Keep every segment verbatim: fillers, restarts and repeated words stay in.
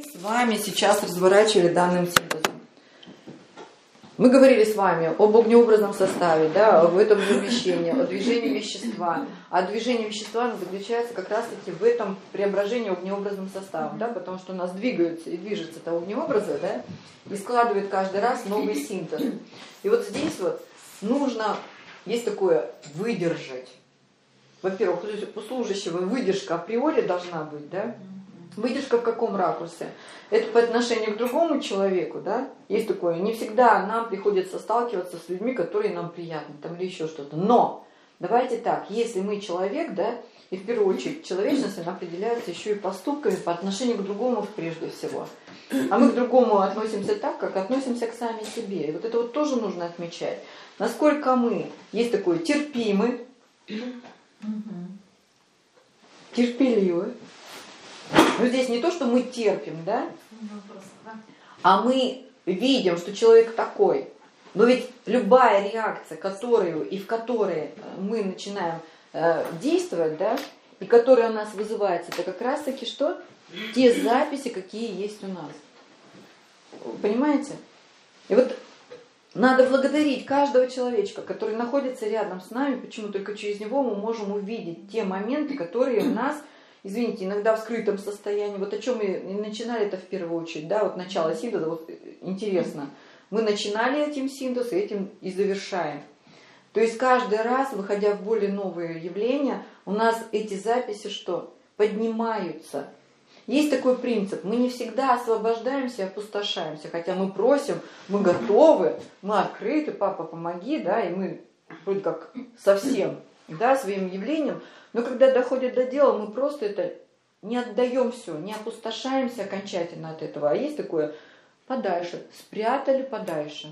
с вами сейчас разворачивали данным синтезом. Мы говорили с вами об огнеобразном составе, да, об этом замещении, о движении вещества. А движение вещества заключается как раз-таки в этом преображении огнеобразным составом, да, потому что у нас двигаются и движется это огнеобразы, да, и складывает каждый раз новый синтез. И вот здесь вот нужно, есть такое выдержать. Во-первых, у служащего выдержка априори должна быть, да. Выдержка в каком ракурсе? Это по отношению к другому человеку, да? Есть такое. Не всегда нам приходится сталкиваться с людьми, которые нам приятны, там или еще что-то. Но давайте так, если мы человек, да, и в первую очередь человечность она определяется еще и поступками по отношению к другому прежде всего. А мы к другому относимся так, как относимся к сами себе. И вот это вот тоже нужно отмечать. Насколько мы, есть такое, терпимы, терпеливы. Но здесь не то, что мы терпим, да? А мы видим, что человек такой. Но ведь любая реакция, которую и в которой мы начинаем э, действовать, да, и которая у нас вызывается, это как раз-таки что? Те записи, какие есть у нас. Понимаете? И вот надо благодарить каждого человечка, который находится рядом с нами. Почему? Только через него мы можем увидеть те моменты, которые у нас, извините, иногда в скрытом состоянии. Вот о чем мы начинали это в первую очередь, да, вот начало синтеза, вот интересно. Мы начинали этим синтез, и этим и завершаем. То есть каждый раз, выходя в более новые явления, у нас эти записи что? Поднимаются. Есть такой принцип, мы не всегда освобождаемся и опустошаемся, хотя мы просим, мы готовы, мы открыты, папа, помоги, да, и мы вроде как совсем, да, своим явлением, но когда доходит до дела, мы просто это не отдаем все, не опустошаемся окончательно от этого, а есть такое подальше, спрятали подальше.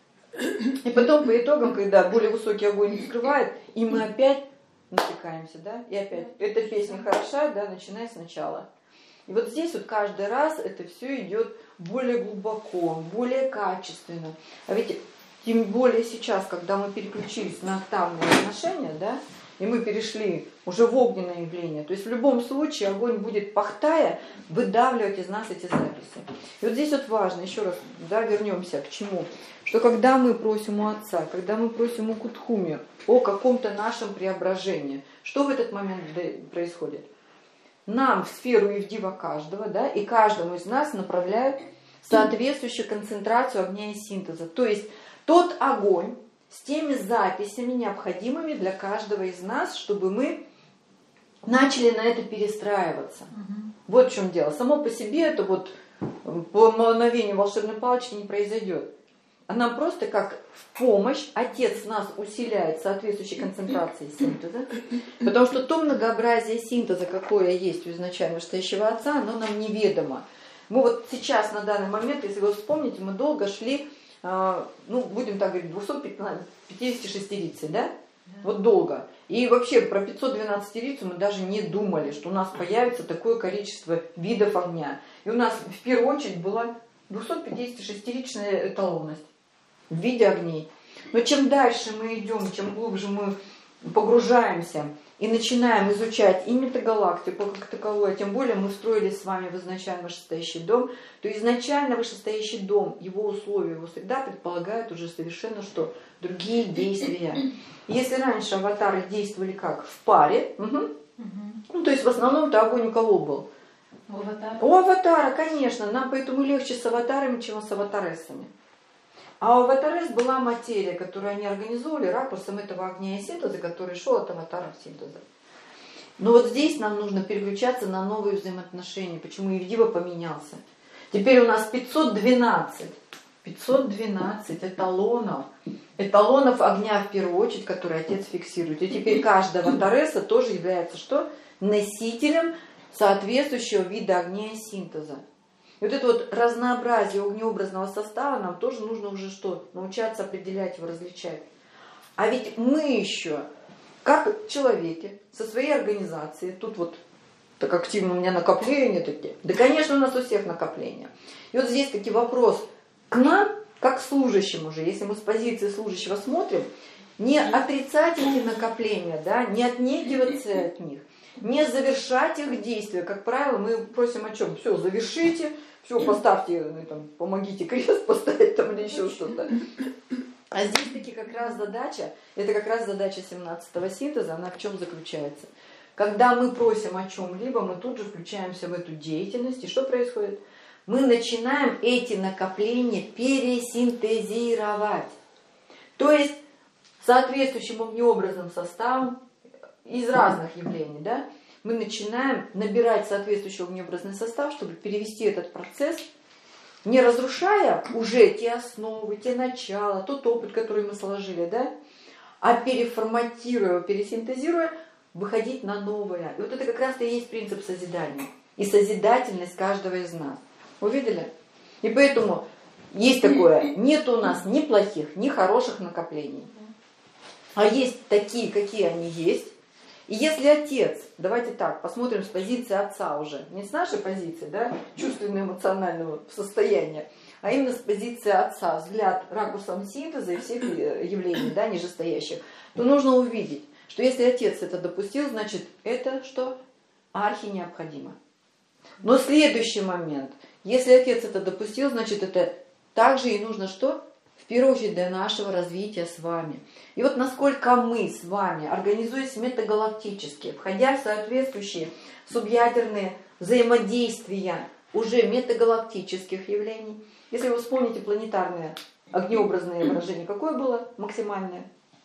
И потом по итогам, когда более высокий огонь вскрывает, и мы опять натыкаемся, да, и опять, эта песня хороша, да, начинай сначала. И вот здесь вот каждый раз это все идет более глубоко, более качественно. А ведь тем более сейчас, когда мы переключились на октавные отношения, да, и мы перешли уже в огненное явление, то есть в любом случае огонь будет, пахтая, выдавливать из нас эти записи. И вот здесь вот важно, еще раз, да, вернемся к чему, что когда мы просим у Отца, когда мы просим у Кутхуми о каком-то нашем преображении, что в этот момент происходит? Нам в сферу Ивдива каждого, да, и каждому из нас направляют соответствующую концентрацию огня и синтеза. То есть тот огонь с теми записями, необходимыми для каждого из нас, чтобы мы начали на это перестраиваться. Угу. Вот в чем дело. Само по себе это вот по мановению волшебной палочки не произойдет. А нам просто как в помощь Отец нас усиляет соответствующей концентрацией синтеза, потому что то многообразие синтеза, какое есть у изначально стоящего Отца, оно нам неведомо. Мы вот сейчас на данный момент, если вы вспомните, мы долго шли, ну будем так говорить, двести пятидесятишестирицей, да? Вот долго. И вообще про пятьсот двенадцатирицу мы даже не думали, что у нас появится такое количество видов огня. И у нас в первую очередь была двухсотпятидесятишестиричная эталонность в виде огней. Но чем дальше мы идем, чем глубже мы погружаемся и начинаем изучать и метагалактику как таковую, тем более мы встроились с вами в изначально вышестоящий дом, то изначально вышестоящий дом, его условия, его всегда предполагают уже совершенно что? Другие действия. Если раньше аватары действовали как? В паре, угу. Угу. Ну, то есть в основном-то огонь у кого был? У аватара. У аватара, конечно. Нам поэтому легче с аватарами, чем с аватарессами. А у аватаресс была материя, которую они организовали ракурсом этого огня и синтеза, который шел от аватаров синтеза. Но вот здесь нам нужно переключаться на новые взаимоотношения. Почему Ивдива поменялся? Теперь у нас пятьсот двенадцать. пятьсот двенадцать эталонов. Эталонов огня в первую очередь, которые Отец фиксирует. И теперь каждая аватаресса тоже является что? Носителем соответствующего вида огня и синтеза. И вот это вот разнообразие огнеобразного состава нам тоже нужно уже что? Научаться определять его, различать. А ведь мы еще, как человеки, со своей организацией, тут вот так активно у меня накопления такие. Да, конечно, у нас у всех накопления. И вот здесь таки вопрос к нам, как к служащим уже, если мы с позиции служащего смотрим, не отрицать эти накопления, да, не отнекиваться от них, Не завершать их действия. Как правило, мы просим о чем? Все, завершите, все, поставьте, ну, там, помогите крест поставить там или еще что-то. А здесь таки как раз задача, это как раз задача семнадцатого синтеза, она в чем заключается? Когда мы просим о чем-либо, мы тут же включаемся в эту деятельность, и что происходит? Мы начинаем эти накопления пересинтезировать. То есть соответствующим огнеобразным составом из разных явлений, да, мы начинаем набирать соответствующий огнеобразный состав, чтобы перевести этот процесс, не разрушая уже те основы, те начала, тот опыт, который мы сложили, да, а переформатируя, пересинтезируя, выходить на новое. И вот это как раз и есть принцип созидания и созидательность каждого из нас. Увидели? И поэтому есть такое, нет у нас ни плохих, ни хороших накоплений. А есть такие, какие они есть. И если отец, давайте так, посмотрим с позиции отца уже, не с нашей позиции, да, чувственно-эмоционального состояния, а именно с позиции отца, взгляд ракурсом синтеза и всех явлений, да, нижестоящих, то нужно увидеть, что если отец это допустил, значит это что? Архинеобходимо. Но следующий момент, если отец это допустил, значит это также и нужно что? В первую очередь для нашего развития с вами. И вот насколько мы с вами, организуясь метагалактически, входя в соответствующие субъядерные взаимодействия уже метагалактических явлений, если вы вспомните планетарное огнеобразное выражение, какое было максимальное?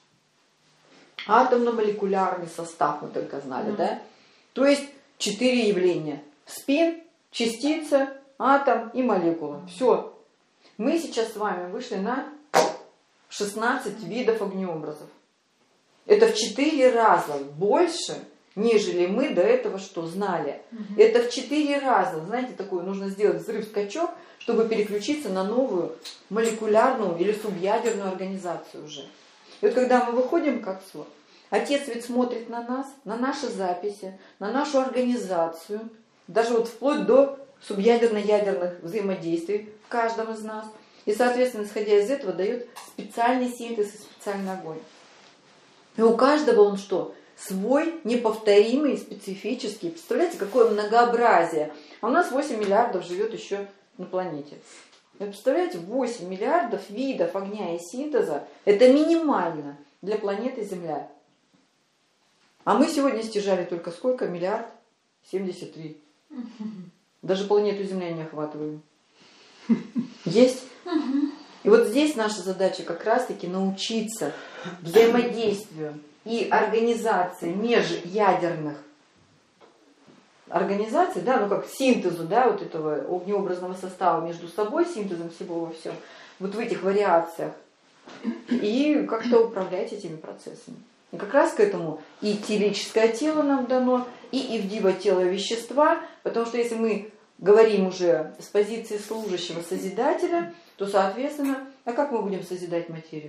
Атомно-молекулярный состав мы только знали, mm-hmm. да? То есть четыре явления. Спин, частица, атом и молекула. Все. Мы сейчас с вами вышли на шестнадцать видов огнеобразов. Это в четыре раза больше, нежели мы до этого что знали. Угу. Это в четыре раза, знаете, такое нужно сделать взрыв-скачок, чтобы переключиться на новую молекулярную или субъядерную организацию уже. И вот когда мы выходим к отцу, отец ведь смотрит на нас, на наши записи, на нашу организацию, даже вот вплоть до субъядерно-ядерных взаимодействий в каждом из нас. И, соответственно, исходя из этого, дает специальный синтез и специальный огонь. И у каждого он что? Свой, неповторимый, специфический. Представляете, какое многообразие. А у нас восемь миллиардов живет еще на планете. Вы представляете, восемь миллиардов видов огня и синтеза. Это минимально для планеты Земля. А мы сегодня стяжали только сколько? Миллиард семьдесят три. Даже планету Земля не охватываем. Есть? И вот здесь наша задача как раз-таки научиться взаимодействию и организации межядерных организаций, да, ну как синтезу, да, вот этого огнеобразного состава между собой, синтезом всего во всем, вот в этих вариациях, и как-то управлять этими процессами. И как раз к этому и телическое тело нам дано, и ивдиво тело вещества, потому что если мы говорим уже с позиции служащего созидателя, то, соответственно, а как мы будем созидать материю?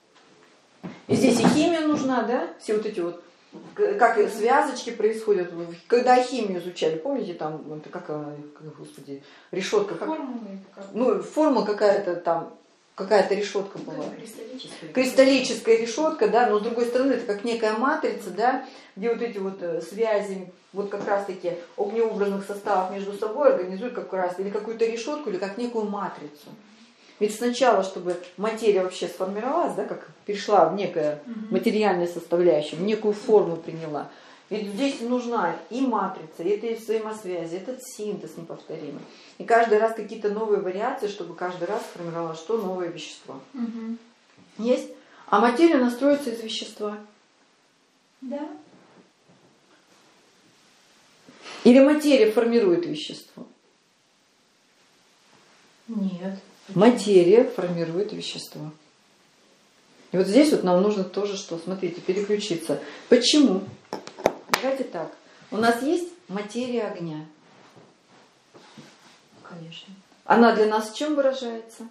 И здесь и химия нужна, да? Все вот эти вот, как связочки происходят. Когда химию изучали, помните, там, как, господи, решетка. Как, ну, формула какая-то там, какая-то решетка была. Кристаллическая. Кристаллическая решетка, да, но с другой стороны, это как некая матрица, да, где вот эти вот связи, вот как раз-таки огнеобразных составов между собой организуют как раз или какую-то решетку, или как некую матрицу. Ведь сначала, чтобы материя вообще сформировалась, да, как перешла в некое материальное составляющее, в некую форму приняла, ведь здесь нужна и матрица, и это взаимосвязи, этот синтез неповторимый. И каждый раз какие-то новые вариации, чтобы каждый раз сформировалось что? Новое вещество. Угу. Есть? А материя настроится из вещества. Да. Или материя формирует вещество? Нет. Материя формирует вещество. И вот здесь вот нам нужно тоже что? Смотрите, переключиться. Почему? Давайте так. У нас есть материя огня. Конечно. Она для нас в чем выражается?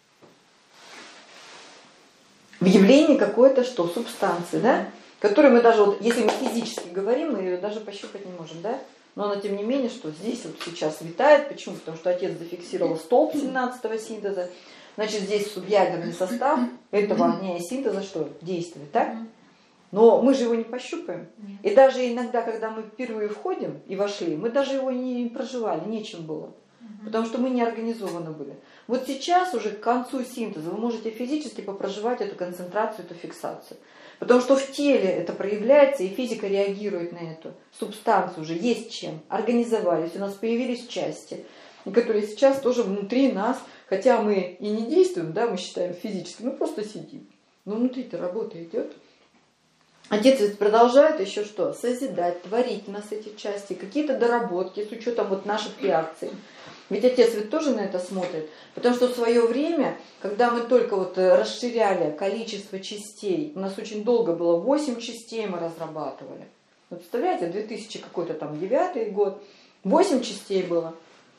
В явлении какой-то что? Субстанции, да? Которую мы даже, вот, если мы физически говорим, мы ее даже пощупать не можем, да? Но она, тем не менее, что здесь вот сейчас витает. Почему? Потому что отец зафиксировал столб семнадцатого синтеза. Значит, здесь субъядерный состав этого огня и синтеза что? Действует, так? Но мы же его не пощупаем. Нет. И даже иногда, когда мы впервые входим и вошли, мы даже его не проживали, нечем было. Потому что мы не организованы были. Вот сейчас уже к концу синтеза вы можете физически попроживать эту концентрацию, эту фиксацию. Потому что в теле это проявляется, и физика реагирует на эту субстанцию уже. Есть чем. Организовались, у нас появились части, которые сейчас тоже внутри нас, хотя мы и не действуем, да, мы считаем физически, мы просто сидим. Но внутри-то работа идет. Отец ведь продолжает еще что? Созидать, творить у нас эти части, какие-то доработки с учетом вот наших реакций. Ведь отец ведь тоже на это смотрит. Потому что в свое время, когда мы только вот расширяли количество частей, у нас очень долго было восемь частей мы разрабатывали. Вы представляете, две тысячи какой-то там девятый год, восемь частей было.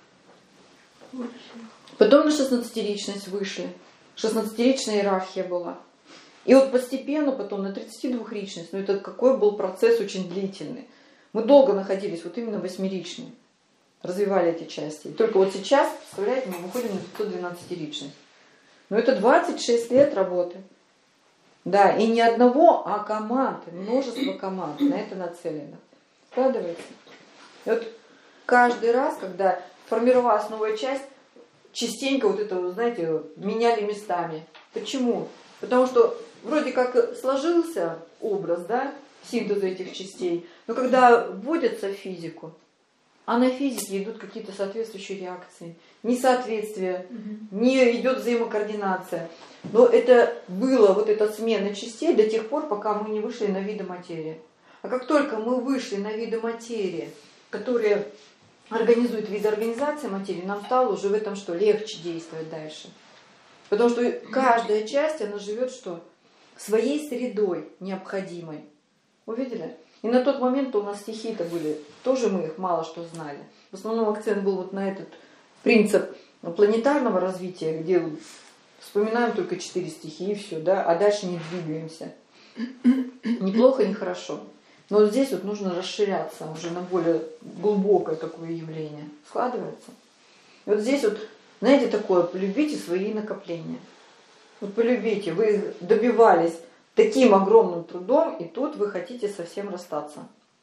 Потом на шестнадцатиричность вышли. шестнадцатиричная иерархия была. И вот постепенно потом на тридцатидвухричность, ну это какой был процесс очень длительный. Мы долго находились вот именно восьмеричные. Развивали эти части. И только вот сейчас, представляете, мы выходим на пятьсотдвенадцатиричность. Но это двадцать шесть лет работы. Да, и не одного, а команд, множество команд на это нацеленных. Складывается. И вот каждый раз, когда формировалась новая часть, частенько вот это, знаете, меняли местами. Почему? Потому что вроде как сложился образ, да, синтеза этих частей, но когда вводятся в физику, а на физике идут какие-то соответствующие реакции, несоответствие, угу. не идет взаимокоординация. Но это было, вот эта смена частей до тех пор, пока мы не вышли на виды материи. А как только мы вышли на виды материи, которые организуют виды организации материи, нам стало уже в этом что, легче действовать дальше. Потому что каждая часть, она живет что? Своей средой необходимой. Увидели? И на тот момент у нас стихии-то были, тоже мы их мало что знали. В основном акцент был вот на этот принцип планетарного развития, где вспоминаем только четыре стихии и все, да, а дальше не двигаемся. Неплохо, не хорошо. Но вот здесь вот нужно расширяться уже на более глубокое такое явление. Складывается. И вот здесь вот, знаете, такое, полюбите свои накопления. Вот полюбите, вы добивались таким огромным трудом, и тут вы хотите совсем расстаться.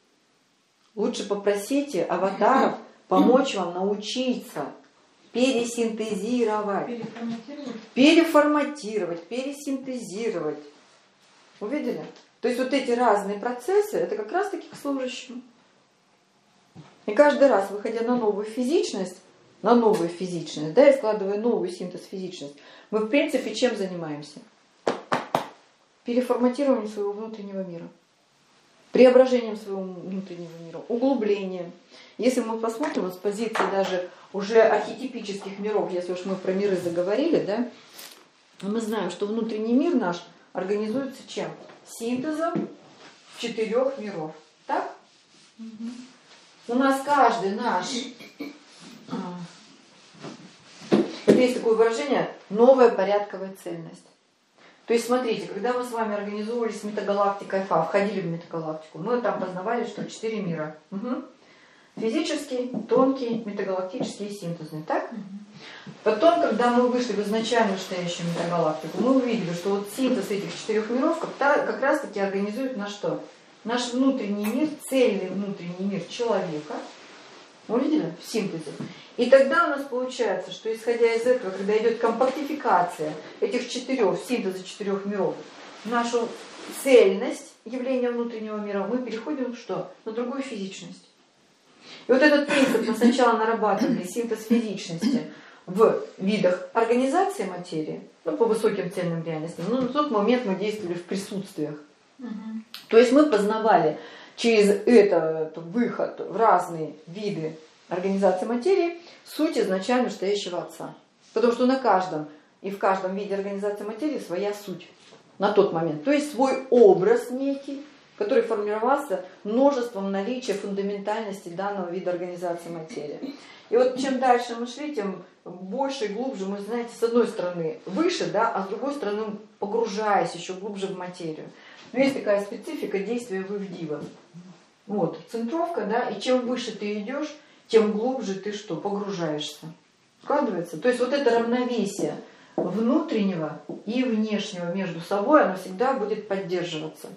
Лучше попросите аватаров помочь вам научиться пересинтезировать, Переформатировать, переформатировать, пересинтезировать. Увидели? То есть вот эти разные процессы, это как раз таки к служащему. И каждый раз, выходя на новую физичность, на новую физичность, да, и складывая новый синтез физичность, мы в принципе чем занимаемся? Переформатированием своего внутреннего мира, преображением своего внутреннего мира, углублением. Если мы посмотрим вот с позиции даже уже архетипических миров, если уж мы про миры заговорили, да, мы знаем, что внутренний мир наш организуется чем? Синтезом четырех миров. Так? Угу. У нас каждый наш... Вот есть такое выражение «новая порядковая цельность». То есть, смотрите, когда мы с вами организовывались с метагалактикой Фа, входили в метагалактику, мы там познавали, что четыре мира. Угу. Физический, тонкий, метагалактический и синтезный. Так? Угу. Потом, когда мы вышли в изначально стоящую метагалактику, мы увидели, что вот синтез этих четырех миров как раз таки организует на что? Наш внутренний мир, цельный внутренний мир человека. Увидели? В синтезе. И тогда у нас получается, что исходя из этого, когда идет компактификация этих четырех, синтеза четырех миров, нашу цельность явления внутреннего мира, мы переходим в что? На другую физичность. И вот этот принцип мы сначала нарабатывали, синтез физичности в видах организации материи, ну, по высоким цельным реальностям, но на тот момент мы действовали в присутствиях. Угу. То есть мы познавали через это, это выход в разные виды организации материи суть изначально стоящего Отца. Потому что на каждом и в каждом виде организации материи своя суть на тот момент. То есть свой образ некий, который формировался множеством наличия фундаментальности данного вида организации материи. И вот чем дальше мы шли, тем больше и глубже мы, знаете, с одной стороны выше, да, а с другой стороны погружаясь еще глубже в материю. Но есть такая специфика действия вывдива. Вот, центровка, да, и чем выше ты идешь, тем глубже ты что, погружаешься. Складывается? То есть вот это равновесие внутреннего и внешнего между собой, оно всегда будет поддерживаться.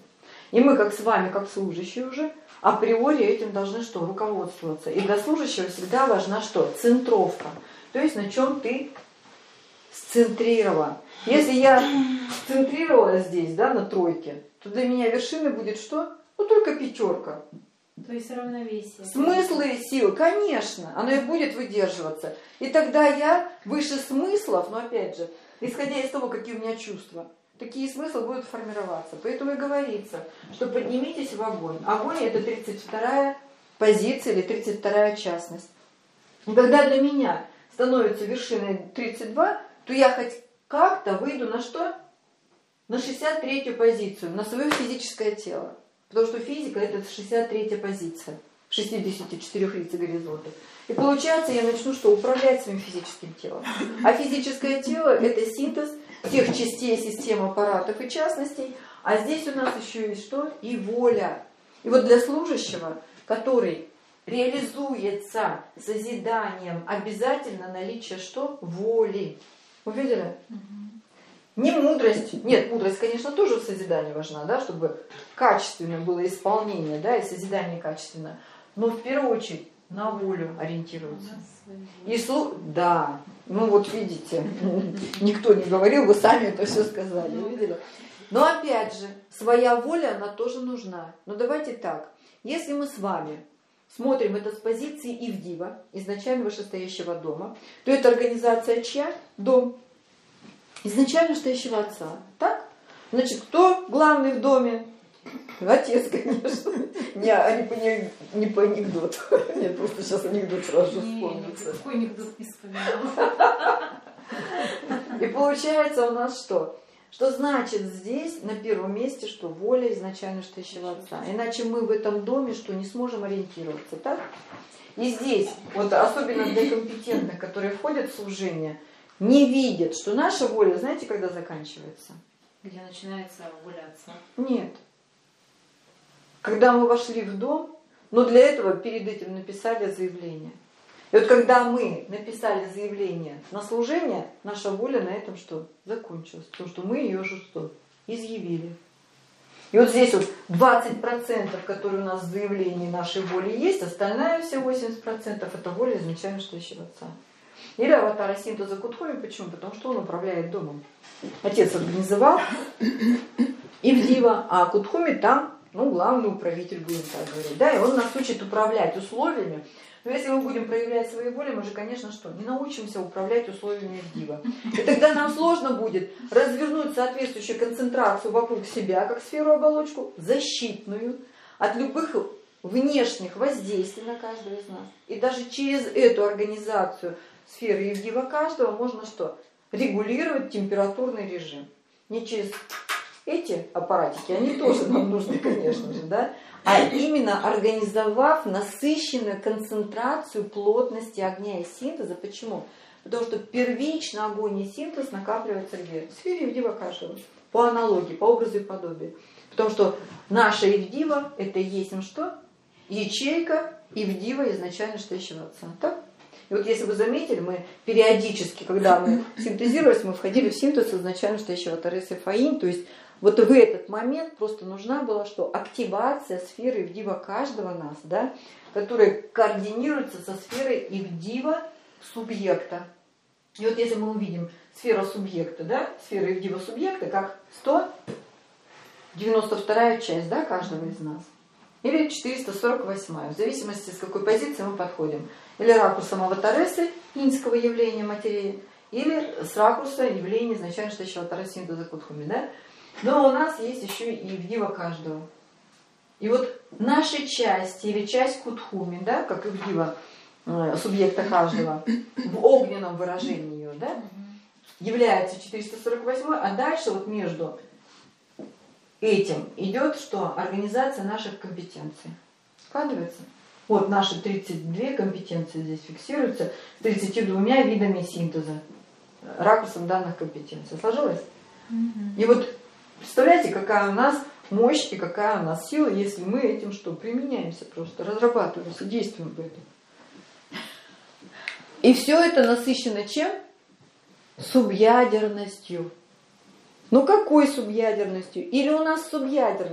И мы, как с вами, как служащие уже, априори этим должны что? Руководствоваться. И для служащего всегда важна что? Центровка. То есть на чем ты сцентрирован. Если я сцентрировалась здесь, да, на тройке, то для меня вершиной будет что? Ну только пятерка. То есть равновесие. Смыслы и силы, конечно, оно и будет выдерживаться. И тогда я выше смыслов, но опять же, исходя из того, какие у меня чувства, такие смыслы будут формироваться. Поэтому и говорится, что поднимитесь в огонь. Огонь это тридцать вторая позиция или тридцать вторая частность. И когда для меня становится вершиной тридцать два, то я хоть как-то выйду на что? На шестьдесят третью позицию, на свое физическое тело. Потому что физика это шестьдесят третья позиция в шестидесяти четырёх лицах горизонтов. И получается я начну что? Управлять своим физическим телом. А физическое тело это синтез всех частей системы аппаратов и частностей. А здесь у нас еще есть что? И воля. И вот для служащего, который реализуется созиданием, обязательно наличие что? Воли. Увидели? Не мудрость. Нет, мудрость, конечно, тоже в созидании важна, да, чтобы качественно было исполнение, да, и созидание качественно. Но в первую очередь на волю ориентироваться. И слу... Да, ну вот видите, никто не говорил, вы сами это все сказали, видели? Но опять же, своя воля, она тоже нужна. Но давайте так, если мы с вами смотрим это с позиции Ивдива, изначально вышестоящего дома, то это организация чья? Дом. Изначально стоящего отца. Так? Значит, кто главный в доме? Отец, конечно. Не, а не, по, не, не по анекдоту. Нет, просто сейчас анекдот сразу же вспомнится. Какой анекдот не вспоминала. И получается у нас что? Что значит здесь на первом месте, что воля изначально стоящего отца. Иначе мы в этом доме что не сможем ориентироваться. Так? И здесь, вот особенно для компетентных, которые входят в служение, не видят, что наша воля, знаете, когда заканчивается? Где начинается воля отца? Нет. Когда мы вошли в дом, но для этого перед этим написали заявление. И вот когда мы написали заявление на служение, наша воля на этом что? Закончилась. Потому что мы ее же что? Изъявили. И вот здесь вот двадцать процентов, которые у нас в заявлении нашей воли есть, остальная все восемьдесят процентов это воля изначально стоящего отца. Или аватара синтеза Кудхуми. Почему? Потому что он управляет домом. Отец организовал Ивдива, а Кудхуми там, ну, главный управитель, будем так говорить. Да, и он нас учит управлять условиями. Но если мы будем проявлять свои воли, мы же, конечно, что? Не научимся управлять условиями Ивдива. И тогда нам сложно будет развернуть соответствующую концентрацию вокруг себя, как сферу-оболочку, защитную от любых внешних воздействий на каждого из нас. И даже через эту организацию сферы Ивдива каждого можно что? Регулировать температурный режим. Не через эти аппаратики, они тоже нам нужны, конечно же, да? А именно организовав насыщенную концентрацию плотности огня и синтеза. Почему? Потому что первично огонь и синтез накапливаются где? В сфере Ивдива каждого. По аналогии, по образу и подобию. Потому что наша Ивдива это и есть им что? Ячейка Ивдива изначально стоящего отца. Так? И вот если вы заметили, мы периодически, когда мы синтезировались, мы входили в синтез изначально стоящего Таресы Фаинь. То есть вот в этот момент просто нужна была что? Активация сферы Ивдива каждого нас, да, которая координируется со сферой Ивдива субъекта. И вот если мы увидим сферу субъекта, да, сфера Ивдива субъекта, как сто девяносто вторая часть, да, каждого из нас. Или четыреста сорок восьмая, в зависимости с какой позиции мы подходим. Или ракурсом аватаресы, инского явления материи, или с ракурса явления изначально стоящего аватаресы синтеза Кудхуми, да. Но у нас есть еще и Ивдива каждого. И вот наши части или часть Кудхуми, да, как Ивдива э, субъекта каждого, в огненном выражении ее, да, является четыреста сорок восьмой, а дальше вот между этим идет что? Организация наших компетенций. Складывается? Вот наши тридцать две компетенции здесь фиксируются с тридцатью двумя видами синтеза, ракурсом данных компетенций. Сложилось? И вот представляете, какая у нас мощь и какая у нас сила, если мы этим что? Применяемся просто, разрабатываемся, действуем в этом. И все это насыщено чем? Субъядерностью. Ну какой субъядерностью? Или у нас субъядерность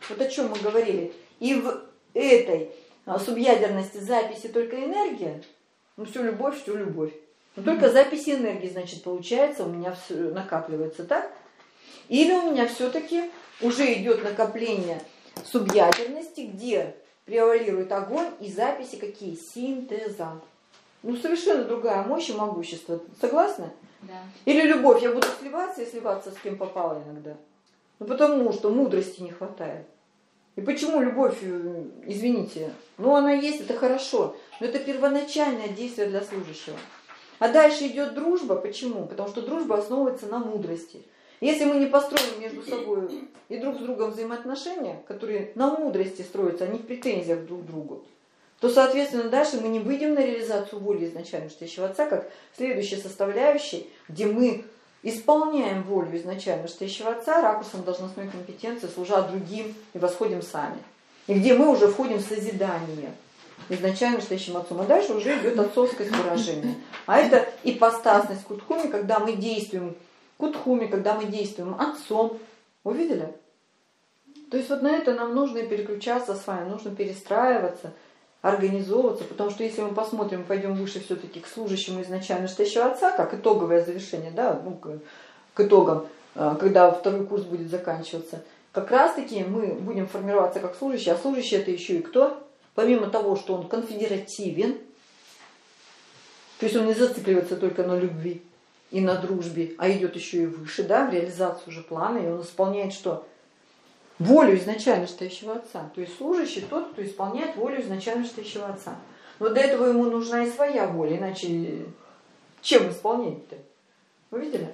вот о чем мы говорили, и в этой субъядерности записи только энергия, ну все любовь, все любовь. Но только записи энергии, значит, получается, у меня все накапливается, так? Или у меня все-таки уже идет накопление субъядерности, где превалирует огонь и записи какие? Синтеза. Ну совершенно другая мощь и могущество. Согласны? Да. Или любовь, я буду сливаться и сливаться с кем попало иногда. Ну потому что мудрости не хватает. И почему любовь, извините, ну она есть, это хорошо, но это первоначальное действие для служащего. А дальше идет дружба. Почему? Потому что дружба основывается на мудрости. Если мы не построим между собой и друг с другом взаимоотношения, которые на мудрости строятся, а не в претензиях друг к другу, то, соответственно, дальше мы не выйдем на реализацию воли изначально Настоящего Отца, как следующей составляющей, где мы исполняем волю изначально Настоящего Отца ракурсом должностной компетенции, служа другим и восходим сами. И где мы уже входим в созидание изначально Настоящим Отцом. А дальше уже идет отцовскость выражения. А это ипостасность кутхуми, когда мы действуем кутхуми, когда мы действуем отцом. Увидели? То есть вот на это нам нужно переключаться с вами, нужно перестраиваться, организовываться, потому что если мы посмотрим, пойдем выше все-таки к служащему изначально Настоящего Отца, как итоговое завершение, да, ну, к, к итогам, когда второй курс будет заканчиваться, как раз-таки мы будем формироваться как служащие, а служащий это еще и кто? Помимо того, что он конфедеративен, то есть он не зацикливается только на любви и на дружбе, а идет еще и выше, да, в реализацию уже плана, и он исполняет что? Волю изначально Настоящего Отца. То есть служащий тот, кто исполняет волю изначально Настоящего Отца. Но для этого ему нужна и своя воля, иначе чем исполнять-то? Вы видели?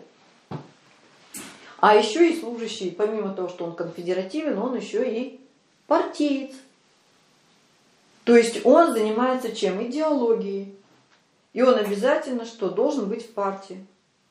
А еще и служащий, помимо того, что он конфедеративен, он еще и партиец. То есть он занимается чем? Идеологией. И он обязательно что? Должен быть в партии.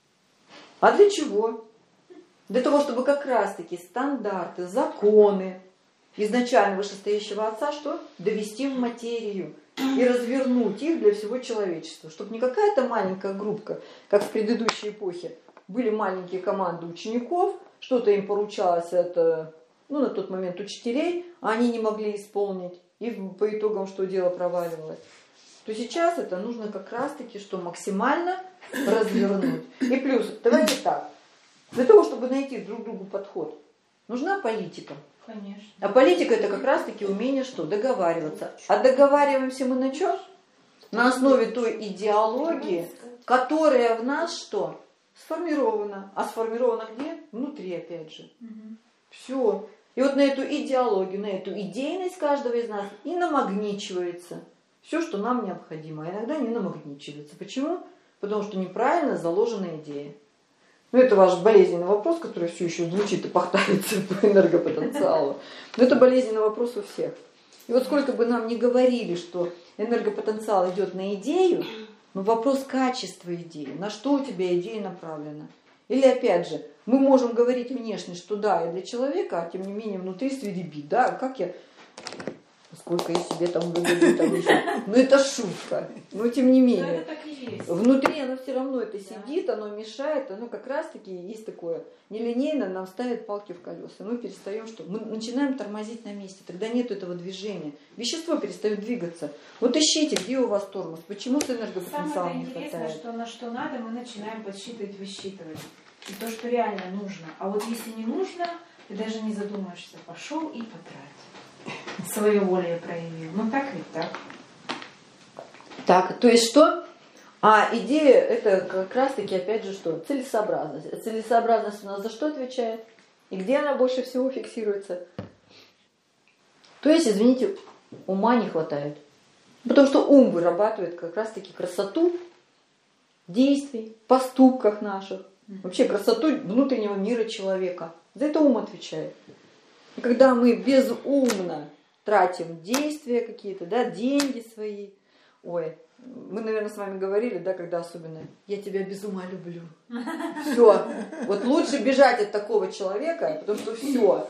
А для чего? Для того, чтобы как раз-таки стандарты, законы изначально вышестоящего Отца что? Довести в материю и развернуть их для всего человечества. Чтобы не какая-то маленькая группка, как в предыдущей эпохе, были маленькие команды учеников, что-то им поручалось от, ну, на тот момент учителей, а они не могли исполнить. И по итогам что дело проваливалось. То сейчас это нужно как раз-таки что максимально развернуть. И плюс, давайте так, для того, чтобы найти друг другу подход, нужна политика. Конечно. А политика это как раз-таки умение что? Договариваться. А договариваемся мы на чем? На основе той идеологии, которая в нас что? Сформирована. А сформирована где? Внутри опять же. Угу. Все. И вот на эту идеологию, на эту идейность каждого из нас и намагничивается все, что нам необходимо. А иногда не намагничивается. Почему? Потому что неправильно заложена идея. Ну, это ваш болезненный вопрос, который все еще звучит и повторяется по энергопотенциалу. Но это болезненный вопрос у всех. И вот сколько бы нам ни говорили, что энергопотенциал идет на идею, но вопрос качества идеи. На что у тебя идея направлена? Или опять же, мы можем говорить внешне, что да, я для человека, а тем не менее внутри свирепит, да, как я, сколько я себе там выгляжу, там еще. Ну это шутка, но тем не менее. Но это так и есть. Внутри оно все равно это Да. сидит, оно мешает, оно как раз таки есть такое, нелинейно нам ставит палки в колеса. Мы перестаем что? Мы начинаем тормозить на месте, тогда нет этого движения. Вещество перестает двигаться. Вот ищите, где у вас тормоз, почему с энергопотенциалом Самое не интересное, хватает. что на что надо, мы начинаем подсчитывать, высчитывать. И то, что реально нужно. А вот если не нужно, ты даже не задумаешься. Пошел и потратил. Свою волю я проявил. Ну так ведь так. Так, то есть что? А идея это как раз таки опять же что? Целесообразность. Целесообразность у нас за что отвечает? И где она больше всего фиксируется? То есть, извините, ума не хватает. Потому что ум вырабатывает как раз таки красоту действий, поступках наших. Вообще красоту внутреннего мира человека. За это ум отвечает. И когда мы безумно тратим действия какие-то, да, деньги свои, ой, мы, наверное, с вами говорили, да, когда особенно я тебя без ума люблю. Все. Вот лучше бежать от такого человека, потому что все.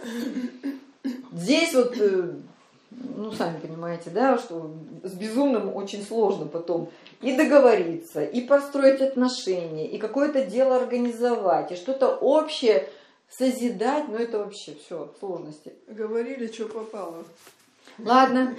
Здесь вот, ну, сами понимаете, да, что с безумным очень сложно потом и договориться, и построить отношения, и какое-то дело организовать, и что-то общее созидать, ну это вообще все, сложности. Говорили, что попало. Ладно.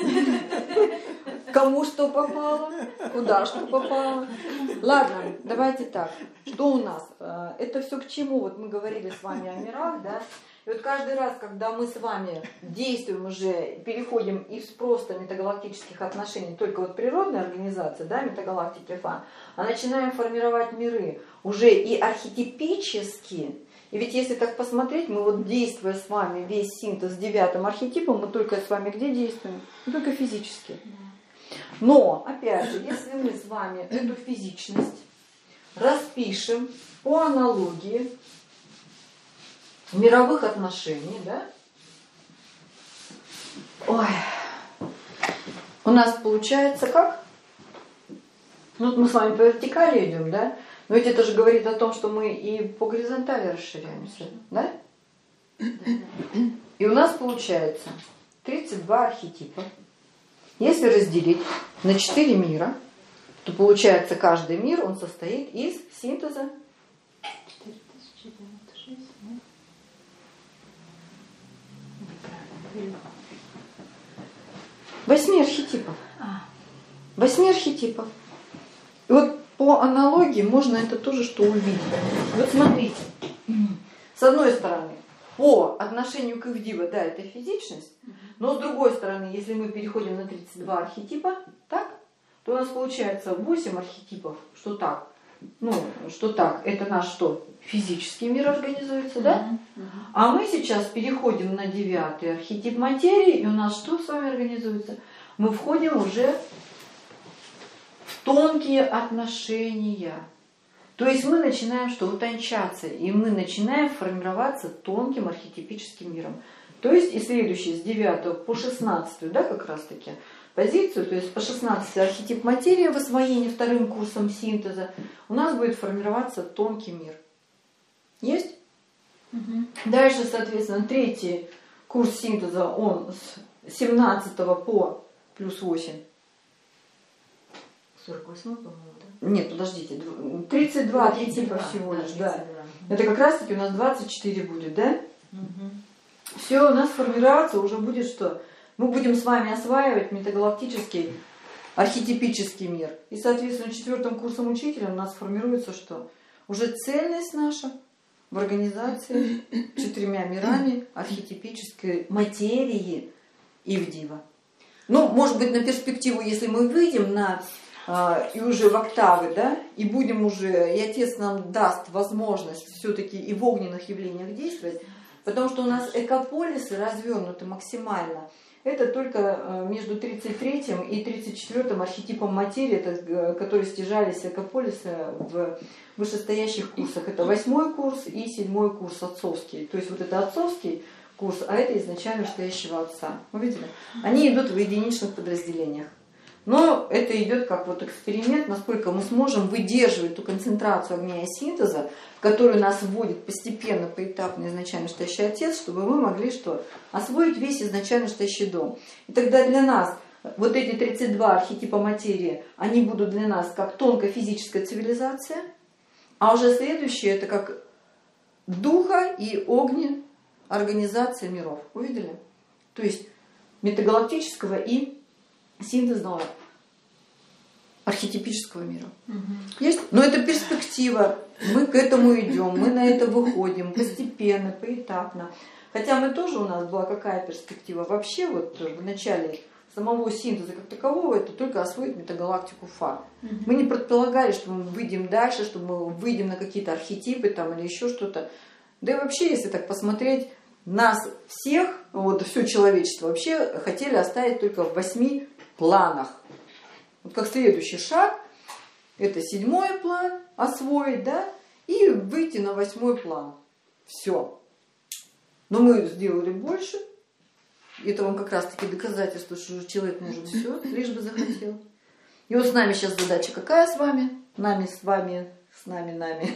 Кому что попало, куда что попало. Ладно, давайте так. Что у нас? Это все к чему? Вот мы говорили с вами о мирах, да? И вот каждый раз, когда мы с вами действуем уже, переходим из просто метагалактических отношений, только вот природная организация, да, метагалактики Фа, а начинаем формировать миры уже и архетипически. И ведь если так посмотреть, мы вот действуя с вами весь синтез девятым архетипом, мы только с вами где действуем? Мы только физически. Но, опять же, если мы с вами эту физичность распишем по аналогии мировых отношений, да? Ой. У нас получается как? Ну, вот мы с вами по вертикали идем, да? Но ведь это же говорит о том, что мы и по горизонтали расширяемся, да? И у нас получается тридцать два архетипа. Если разделить на четыре мира, то получается каждый мир, он состоит из синтеза восьми архетипов. Восьми архетипов. И вот по аналогии можно это тоже что увидеть. Вот смотрите. С одной стороны, по отношению к Ивдива, да, это физичность. Но с другой стороны, если мы переходим на тридцать два архетипа, так, то у нас получается восемь архетипов, что так. Ну, что так, это наш что? Физический мир организуется, да? Uh-huh. А мы сейчас переходим на девятый архетип материи, и у нас что с вами организуется? Мы входим уже в тонкие отношения. То есть мы начинаем что? Утончаться, и мы начинаем формироваться тонким архетипическим миром. То есть и следующий с девятого по шестнадцатую, да, как раз таки, позицию, то есть по шестнадцатый архетип материи в освоении вторым курсом синтеза, у нас будет формироваться тонкий мир. Есть? Угу. Дальше, соответственно, третий курс синтеза, он с семнадцатого по плюс восемь. сорок восемь, по-моему, да? Нет, подождите, тридцать два архетипа всего лишь, да. Это как раз таки у нас двадцать четыре будет, да? Угу. Все, у нас формироваться уже будет что? Мы будем с вами осваивать метагалактический архетипический мир. И, соответственно, четвертым курсом учителя у нас формируется что? Уже цельность наша в организации четырьмя мирами архетипической материи Ивдива. Ну, может быть, на перспективу, если мы выйдем на э, и уже в октавы, да, и будем уже, и Отец нам даст возможность все-таки и в огненных явлениях действовать, потому что у нас экополисы развернуты максимально. Это только между тридцать третьим и тридцать четвёртым архетипом материи, это, которые стяжались экополисы в вышестоящих курсах. Это восьмой курс и седьмой курс отцовский. То есть вот это отцовский курс, а это изначально стоящего отца. Вы видели? Они идут в единичных подразделениях. Но это идет как вот эксперимент, насколько мы сможем выдерживать ту концентрацию огня и синтеза, в которую нас вводит постепенно, поэтапно изначально стоящий Отец, чтобы мы могли что? Освоить весь изначально стоящий дом. И тогда для нас вот эти тридцать два архетипа материи, они будут для нас как тонкая физическая цивилизация, а уже следующее это как духа и огня организация миров. Увидели? То есть метагалактического и синтезного архетипического мира. Угу. Есть? Но это перспектива. Мы к этому идем, мы на это выходим постепенно, поэтапно. Хотя мы тоже, у нас была какая перспектива? Вообще вот в начале самого синтеза как такового это только освоить метагалактику Фа. Угу. Мы не предполагали, что мы выйдем дальше, что мы выйдем на какие-то архетипы там, или еще что-то. Да и вообще, если так посмотреть, нас всех, вот все человечество вообще хотели оставить только в восьми планах. Вот как следующий шаг, это седьмой план освоить, да, и выйти на восьмой план. Все. Но мы сделали больше. Это вам как раз таки доказательство, что человек может все, лишь бы захотел. И вот с нами сейчас задача какая с вами? Нами, с вами, с нами, нами.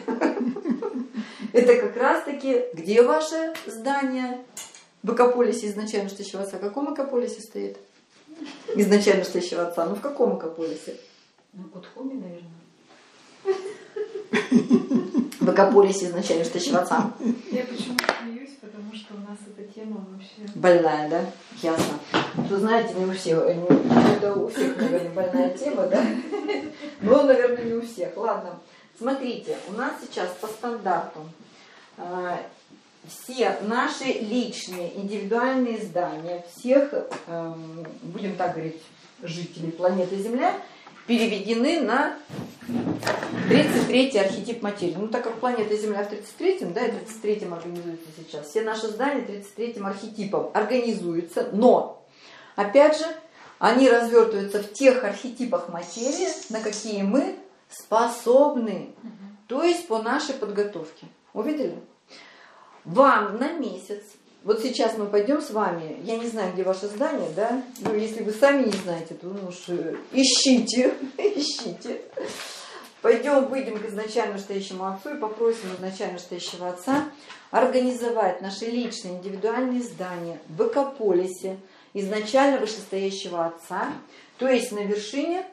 Это как раз таки, где ваше здание? В экополисе изначально стоящего отца. В каком экополисе стоит? Изначально стоящего отца. Ну в каком экополисе? Ну, Кутхуми, наверное. в Экополисе изначально стоящего отца. Я почему-то смеюсь, потому что у нас эта тема вообще... Больная, да? Ясно. Вы знаете, не у всех, не, это у всех, наверное, больная тема, да? Но, наверное, не у всех. Ладно. Смотрите, у нас сейчас по стандарту э, все наши личные, индивидуальные здания, всех, э, будем так говорить, жителей планеты Земля, переведены на тридцать третий архетип материи. Ну, так как планета Земля в тридцать третьем, да, и тридцать третьем организуется сейчас, все наши здания тридцать третьим архетипом организуются, но, опять же, они развертываются в тех архетипах материи, на какие мы способны, то есть по нашей подготовке. Увидели? Вам на месяц, вот сейчас мы пойдем с вами, я не знаю, где ваше здание, да, но если вы сами не знаете, то ну уж ищите, ищите. Пойдем, выйдем к изначально стоящему отцу и попросим изначально стоящего отца организовать наши личные индивидуальные здания в Экополисе изначально вышестоящего отца, то есть на вершине.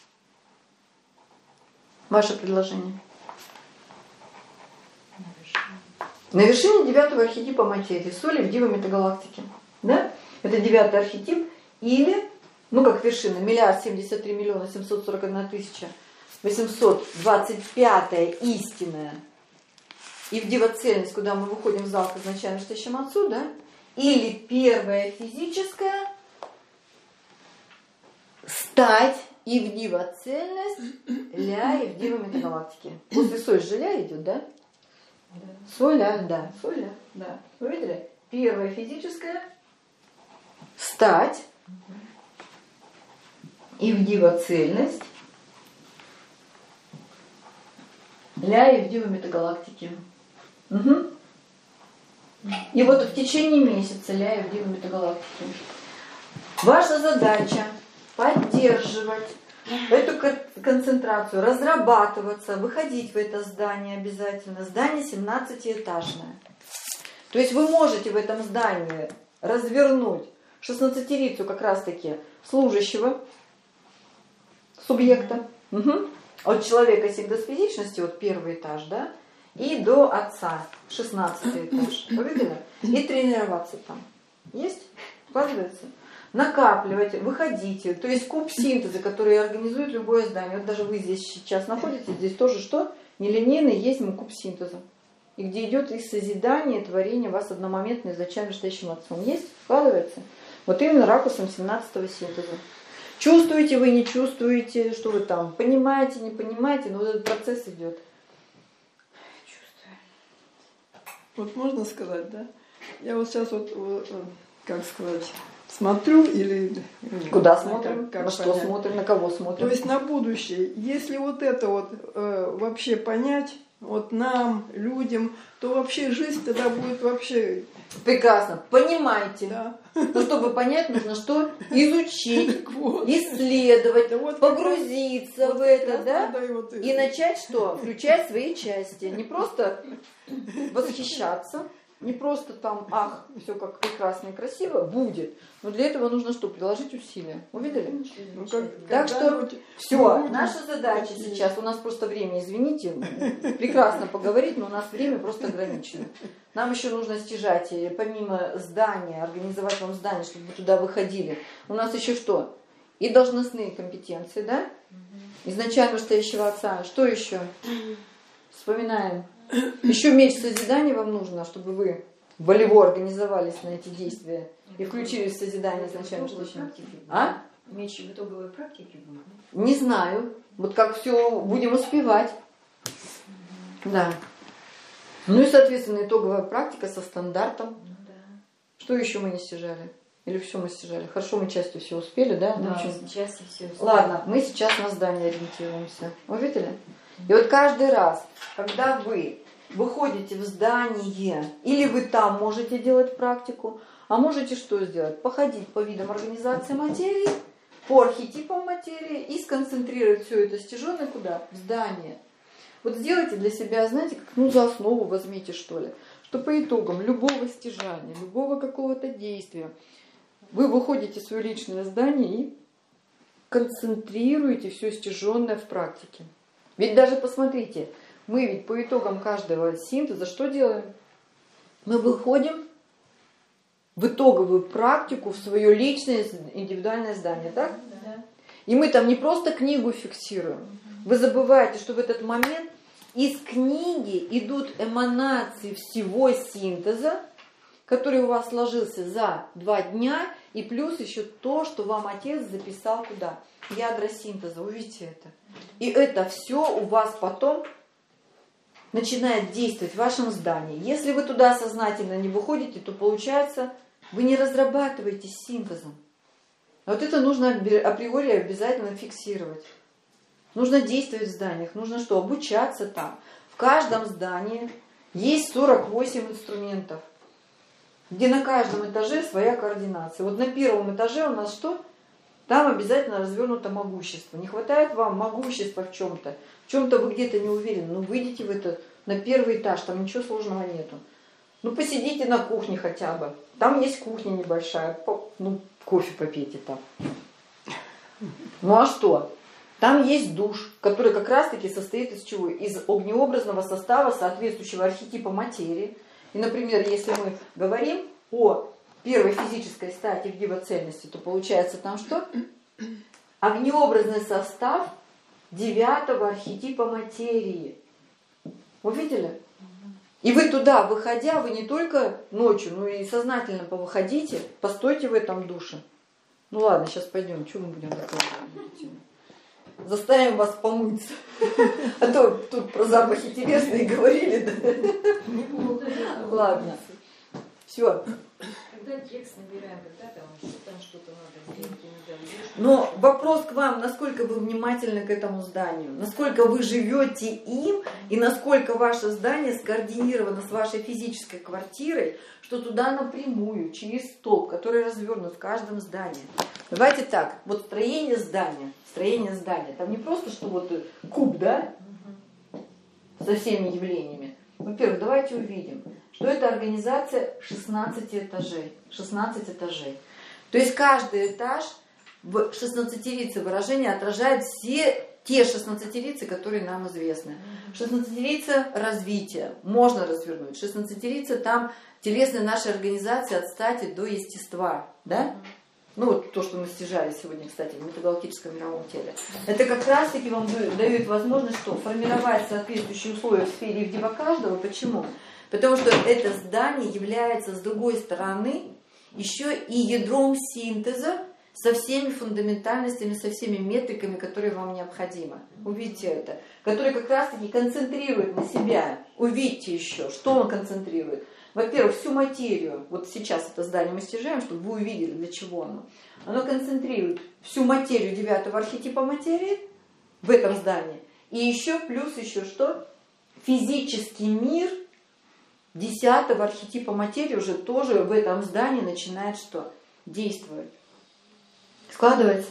Ваше предложение. На вершине девятого архетипа материи, соли в Дива Метагалактике. Да? Это девятый архетип. Или, ну как вершина, миллиард семьдесят три миллиона семьсот сорок одна тысяча восемьсот двадцать пятая истинная. И в Дива цельность, куда мы выходим в зал к изначально стоящему отцу, да? Или первая физическая стать и в Дива цельность, ля и в Дива Метагалактике. После соль же ля идет, да? Соля, да, соля, да. Вы видели? Первая физическая стать и в Дива цельность, ля и в Дива Метагалактике. Угу. И вот в течение месяца ля и в Дива Метагалактике. Ваша задача поддерживать эту концентрацию, разрабатываться, выходить в это здание обязательно. Здание семнадцатиэтажное. То есть вы можете в этом здании развернуть шестнадцатерицу как раз таки служащего субъекта. Угу. От человека сигдоспедичности, вот первый этаж, да, и до отца, шестнадцатый этаж. Вы видели? И тренироваться там. Есть? Вкладывается? Накапливайте, выходите. То есть куб синтеза, который организует любое здание. Вот даже вы здесь сейчас находитесь, здесь тоже что? Нелинейный есть куб синтеза. И где идет и созидание, и творение вас одномоментно изначально стоящим отцом. Есть? Вкладывается? Вот именно ракурсом семнадцатого синтеза. Чувствуете вы, не чувствуете, что вы там, понимаете, не понимаете, но вот этот процесс идет. Чувствую. Вот можно сказать, да? Я вот сейчас вот, как сказать, смотрю или... Куда смотрим? Как, как на что понять? смотрим? На кого смотрим? То есть на будущее. Если вот это вот э, вообще понять, вот нам, людям, то вообще жизнь тогда будет вообще... Прекрасно. Понимаете. Да. Но чтобы понять, нужно что? Изучить, Вот. исследовать, Да вот погрузиться вот в это, раз да? надо и вот И это. начать что? Включать свои части. Не просто восхищаться, не просто там, ах, все как прекрасно и красиво, будет. Но для этого нужно что? Приложить усилия. Увидели? Ну, как, Так что когда-нибудь все, мы будем наша задача такие. сейчас, у нас просто время, извините, прекрасно поговорить, но у нас время просто ограничено. Нам еще нужно стяжать, и помимо здания, организовать вам здание, чтобы вы туда выходили. У нас еще что? И должностные компетенции, да? Изначально стоящего отца. Что еще? Вспоминаем. Еще меч созидания вам нужно, чтобы вы волево организовались на эти действия и включились в созидание изначально стоящего. А? Меч в итоговой практике будет? Не знаю. Вот как все будем успевать. Да. Ну и, соответственно, итоговая практика со стандартом. Ну да. Что еще мы не стяжали? Или все мы стяжали? Хорошо, мы частью все успели, да? Да, В общем, сейчас и все. ладно, мы сейчас на здание ориентируемся. Вы видели? И вот каждый раз, когда вы выходите в здание, или вы там можете делать практику, а можете что сделать? Походить по видам организации материи, по архетипам материи и сконцентрировать все это стяженное куда? В здание. Вот сделайте для себя, знаете, как ну за основу возьмите что ли, что по итогам любого стяжания, любого какого-то действия вы выходите в свое личное здание и концентрируете все стяженное в практике. Ведь даже посмотрите, мы ведь по итогам каждого синтеза что делаем? Мы выходим в итоговую практику, в свое личное индивидуальное здание, так? Да. И мы там не просто книгу фиксируем. Вы забываете, что в этот момент из книги идут эманации всего синтеза, который у вас сложился за два дня, и плюс еще то, что вам отец записал куда? Ядра синтеза, увидите это. И это все у вас потом начинает действовать в вашем здании. Если вы туда сознательно не выходите, то получается, вы не разрабатываете синтезом. Вот это нужно априори обязательно фиксировать. Нужно действовать в зданиях, нужно что? Обучаться там. В каждом здании есть сорок восемь инструментов, где на каждом этаже своя координация. Вот на первом этаже у нас что? Там обязательно развернуто могущество. Не хватает вам могущества в чем-то, в чем-то вы где-то не уверены, ну выйдите в это на первый этаж, там ничего сложного нету. Ну посидите на кухне хотя бы. Там есть кухня небольшая, ну кофе попейте там. Ну а что? Там есть душ, который как раз-таки состоит из чего? Из огнеобразного состава, соответствующего архетипа материи. И, например, если мы говорим о первой физической стадии в дивоцельности, то получается там что? Огнеобразный состав девятого архетипа материи. Вы видели? И вы туда, выходя, вы не только ночью, но и сознательно повыходите, постойте в этом душе. Ну ладно, сейчас пойдем, что мы будем рассказывать? Заставим вас помыться. А то тут про запахи интересные говорили. Да? Ладно. Все. Когда текст набираем, когда там, там что-то надо сделать, но вопрос к вам, насколько вы внимательны к этому зданию, насколько вы живете им и насколько ваше здание скоординировано с вашей физической квартирой, что туда напрямую, через столб, который развернут в каждом здании. Давайте так, вот строение здания, строение здания, там не просто, что вот куб, да, со всеми явлениями. Во-первых, давайте увидим, что это организация шестнадцати этажей. шестнадцать этажей. То есть каждый этаж в шестнадцатирице выражения отражает все те шестнадцатирицы, которые нам известны. Шестнадцатирица развития можно развернуть. Шестнадцатирица там телесная наша организация от стати до естества. Да? Ну вот то, что мы стяжали сегодня, кстати, в метагалактическом мировом теле. Это как раз таки вам дает возможность что? Формировать соответствующие условия в сфере Ивдива каждого. Почему? Потому что это здание является с другой стороны еще и ядром синтеза со всеми фундаментальностями, со всеми метриками, которые вам необходимы. Увидите это. Который как раз таки концентрирует на себя. Увидите еще, что он концентрирует. Во-первых, всю материю. Вот сейчас это здание мы стяжаем, чтобы вы увидели, для чего оно. Оно концентрирует всю материю девятого архетипа материи в этом здании. И еще плюс еще что? Физический мир десятого архетипа материи уже тоже в этом здании начинает что? Действовать. Складывается?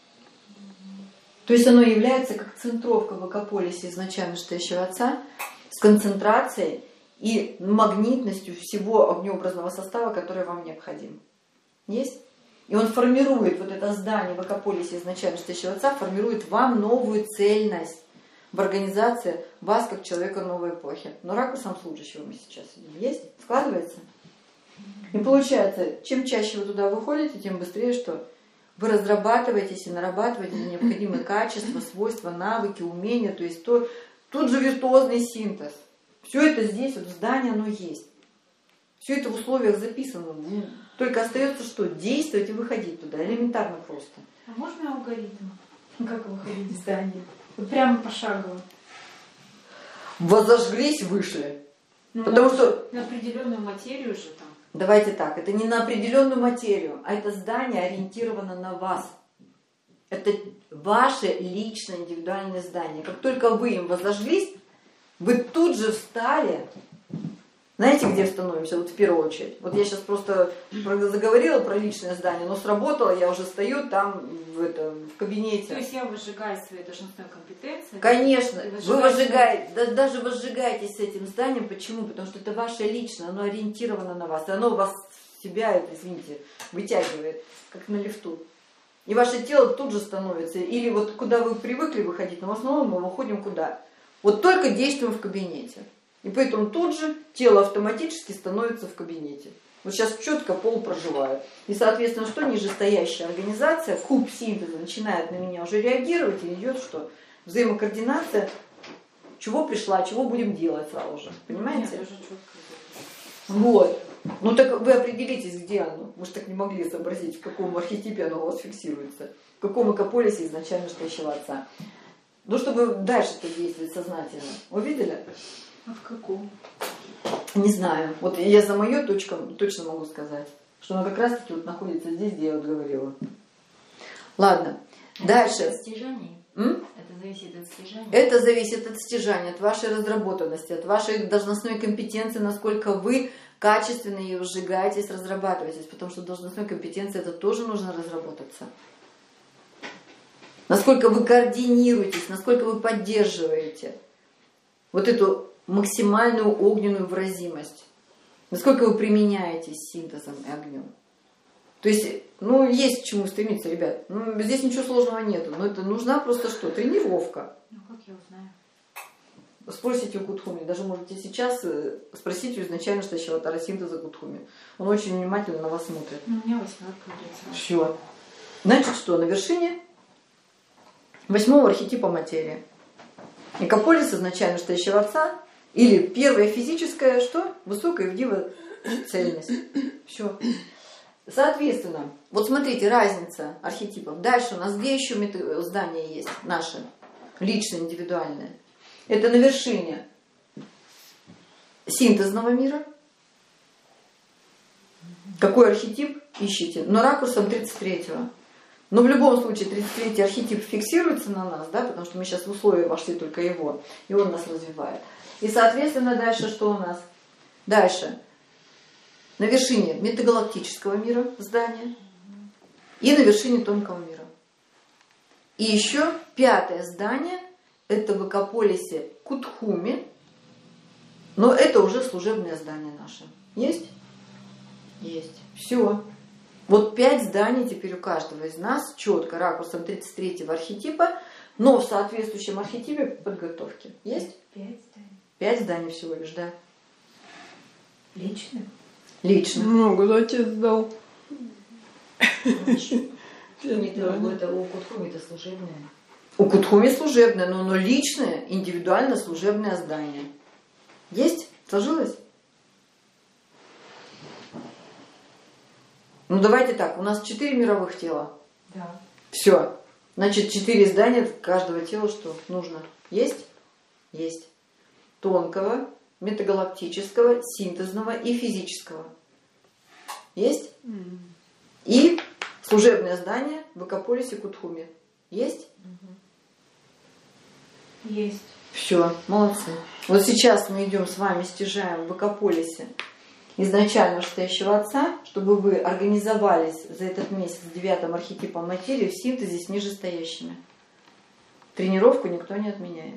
То есть оно является как центровка в экополисе изначально стоящего отца с концентрацией и магнитностью всего огнеобразного состава, который вам необходим. Есть? И он формирует вот это здание в экополисе изначально стоящего отца, формирует вам новую цельность в организации вас как человека новой эпохи. Но ракурсом служащего мы сейчас видим. Есть? Складывается? И получается, чем чаще вы туда выходите, тем быстрее что? Вы разрабатываетесь и нарабатываете необходимые качества, свойства, навыки, умения. То есть то, тут же виртуозный синтез. Все это здесь, вот в здании оно есть. Все это в условиях записано. Только остается что? Действовать и выходить туда. Элементарно просто. А можно алгоритм? Как выходить из здания? Вот прямо пошагово. Возожглись, вышли. Ну, Потому на, что... на определенную материю же там. Давайте так, это не на определенную материю, а это здание ориентировано на вас. Это ваше личное индивидуальное здание. Как только вы им возожглись, вы тут же встали. Знаете, где становимся? Вот в первую очередь. Вот я сейчас просто заговорила про личное здание, но сработало, я уже стою там в, это, в кабинете. То есть я выжигаю свои должностные компетенции? Конечно, вы возжигаете, свои... да, даже возжигаетесь с этим зданием. Почему? Потому что это ваше личное, оно ориентировано на вас. И оно вас, себя, это, извините, вытягивает, как на лифту. И ваше тело тут же становится. Или вот куда вы привыкли выходить, но в основном мы выходим куда? Вот только действуем в кабинете. И поэтому тут же тело автоматически становится в кабинете. Вот сейчас четко пол проживает. И, соответственно, что нижестоящая организация, куб синтеза начинает на меня уже реагировать, и идет что? Взаимокоординация, чего пришла, чего будем делать сразу же. Понимаете? Вот. Ну так вы определитесь, где оно. Мы же так не могли сообразить, в каком архетипе оно у вас фиксируется. В каком экополисе изначально стоящего отца. Ну, чтобы дальше-то действовать сознательно. Вы видели? А в каком? Не знаю. Вот я за мое точку точно могу сказать, что она как раз-таки вот находится здесь, где я вот говорила. Ладно. Это Дальше. от стяжаний? М? Это зависит от стяжания? Это зависит от стяжания, от вашей разработанности, от вашей должностной компетенции, насколько вы качественно ее сжигаетесь, разрабатываетесь. Потому что должностной компетенции это тоже нужно разработаться. Насколько вы координируетесь, насколько вы поддерживаете вот эту максимальную огненную выразимость. Насколько вы применяетесь синтезом и огнем. То есть, ну, есть к чему стремиться, ребят. Ну, здесь ничего сложного нету. Но это нужна просто что? Тренировка. Ну, как я узнаю? Спросите у Кутхуми. Даже можете сейчас спросить у изначально стоящего тарасинтеза Кутхуми. Он очень внимательно на вас смотрит. Ну, у меня восьмерка идет. Все. Значит, что? На вершине восьмого архетипа материи. Экополис изначально стоящего отца. Или первая физическая, что? Высокая вдива цельность. Все. Соответственно, вот смотрите, разница архетипов. Дальше у нас где еще здание есть наше, личное, индивидуальное? Это на вершине синтезного мира. Какой архетип ищите? Но ракурсом тридцать третьего. Но в любом случае тридцать третий архетип фиксируется на нас, да, потому что мы сейчас в условия вошли только его, и он нас развивает. И, соответственно, дальше что у нас? Дальше. На вершине метагалактического мира здания и на вершине тонкого мира. И еще пятое здание, это в экополисе Кутхуми, но это уже служебное здание наше. Есть? Есть. Все. Вот пять зданий теперь у каждого из нас, четко, ракурсом тридцать третьего архетипа, но в соответствующем архетипе подготовки. Есть? Пять зданий. Пять зданий всего лишь, да. Лично? Лично. Много отец дал. Это у Кутхуми это служебное. У Кутхуми служебное, но оно личное, индивидуально служебное здание. Есть? Сложилось? Ну давайте так, у нас четыре мировых тела. Да. Все. Значит, четыре здания каждого тела, что нужно. Есть? Есть. Тонкого, метагалактического, синтезного и физического. Есть? Mm. И служебное здание в экополисе Кутхуми. Есть? Mm-hmm. Есть. Все, молодцы. Вот сейчас мы идем с вами, стяжаем в экополисе изначально стоящего отца, чтобы вы организовались за этот месяц девятым архетипом материи в синтезе с нижестоящими. Тренировку никто не отменяет.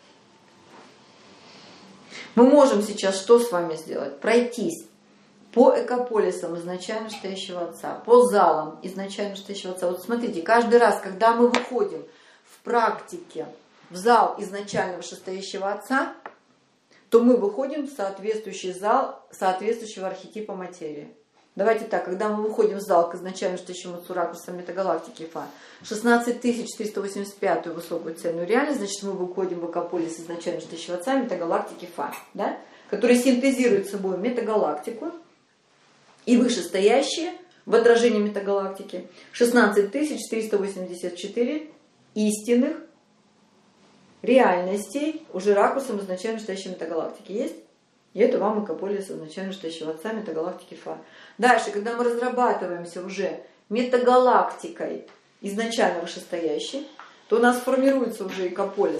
Мы можем сейчас что с вами сделать? Пройтись по экополисам изначально стоящего отца, по залам изначально стоящего отца. Вот смотрите, каждый раз, когда мы выходим в практике в зал изначального шестоящего отца, то мы выходим в соответствующий зал соответствующего архетипа материи. Давайте так, когда мы выходим в зал к изначально стоящему отцу ракурсом метагалактики Фа, шестнадцать тысяч четыреста восемьдесят пятую высокую ценную реальность, значит мы выходим в экополис изначально стоящего отца метагалактики Фа, да, который синтезирует собой метагалактику и вышестоящие в отражении метагалактики шестнадцать тысяч четыреста восемьдесят четыре истинных реальностей уже ракурсом изначально стоящей метагалактики. Есть? И это вам экополис изначально стоящего отца метагалактики Фа. Дальше, когда мы разрабатываемся уже метагалактикой изначально вышестоящей, то у нас формируется уже экополис.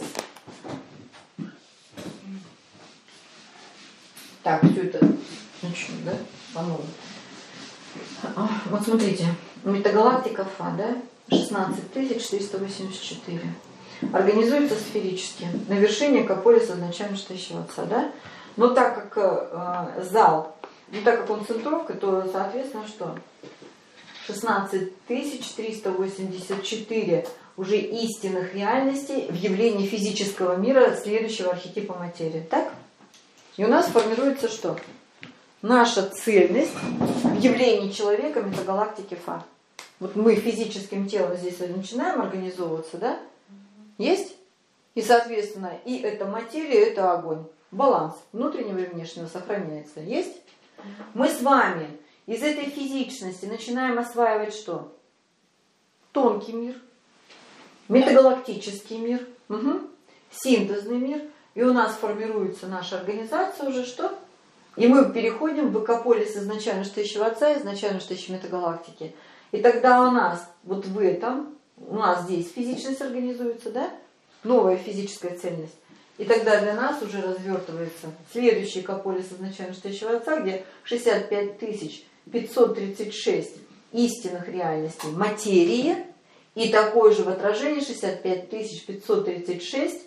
Так, все это начну, да? По-новому. Вот смотрите, метагалактика Фа, да? шестнадцать тысяч четыреста восемьдесят четыре. Организуется сферически на вершине экополиса изначально стоящего отца, да? Но так как э, зал, ну так как он центровка, то соответственно что? шестнадцать тысяч четыреста восемьдесят четыре уже истинных реальностей в явлении физического мира следующего архетипа материи. Так? И у нас формируется что? Наша цельность в явлении человека метагалактики Фа. Вот мы физическим телом здесь начинаем организовываться, да? Есть? И, соответственно, и эта материя, это огонь. Баланс внутреннего и внешнего сохраняется. Есть? Мы с вами из этой физичности начинаем осваивать что? Тонкий мир, метагалактический мир, угу. Синтезный мир. И у нас формируется наша организация уже что? И мы переходим в экополис изначально штающего Отца, изначально штающей метагалактики. И тогда у нас вот в этом, у нас здесь физичность организуется, да? Новая физическая цельность. И тогда для нас уже развертывается следующий экополис изначально штающего Отца, где шестьдесят пять тысяч пятьсот тридцать шесть истинных реальностей материи, и такое же в отражении шестьдесят пять тысяч пятьсот тридцать шесть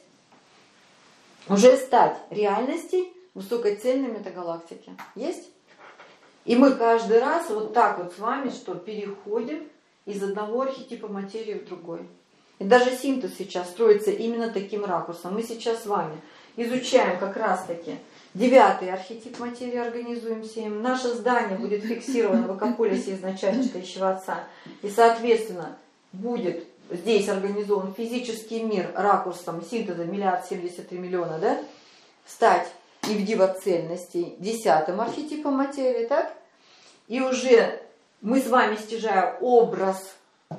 уже стать реальностей высокоцельной метагалактики. Есть? И мы каждый раз вот так вот с вами что переходим из одного архетипа материи в другой. И даже синтез сейчас строится именно таким ракурсом. Мы сейчас с вами изучаем как раз таки девятый архетип материи, организуемся им. Наше здание будет фиксировано в экополисе изначально штающего Отца. И соответственно будет здесь организован физический мир ракурсом синтеза миллиард семьдесят три миллиона, да? Стать и в дивоцельности десятым архетипом материи, так? И уже мы с вами, стяжая образ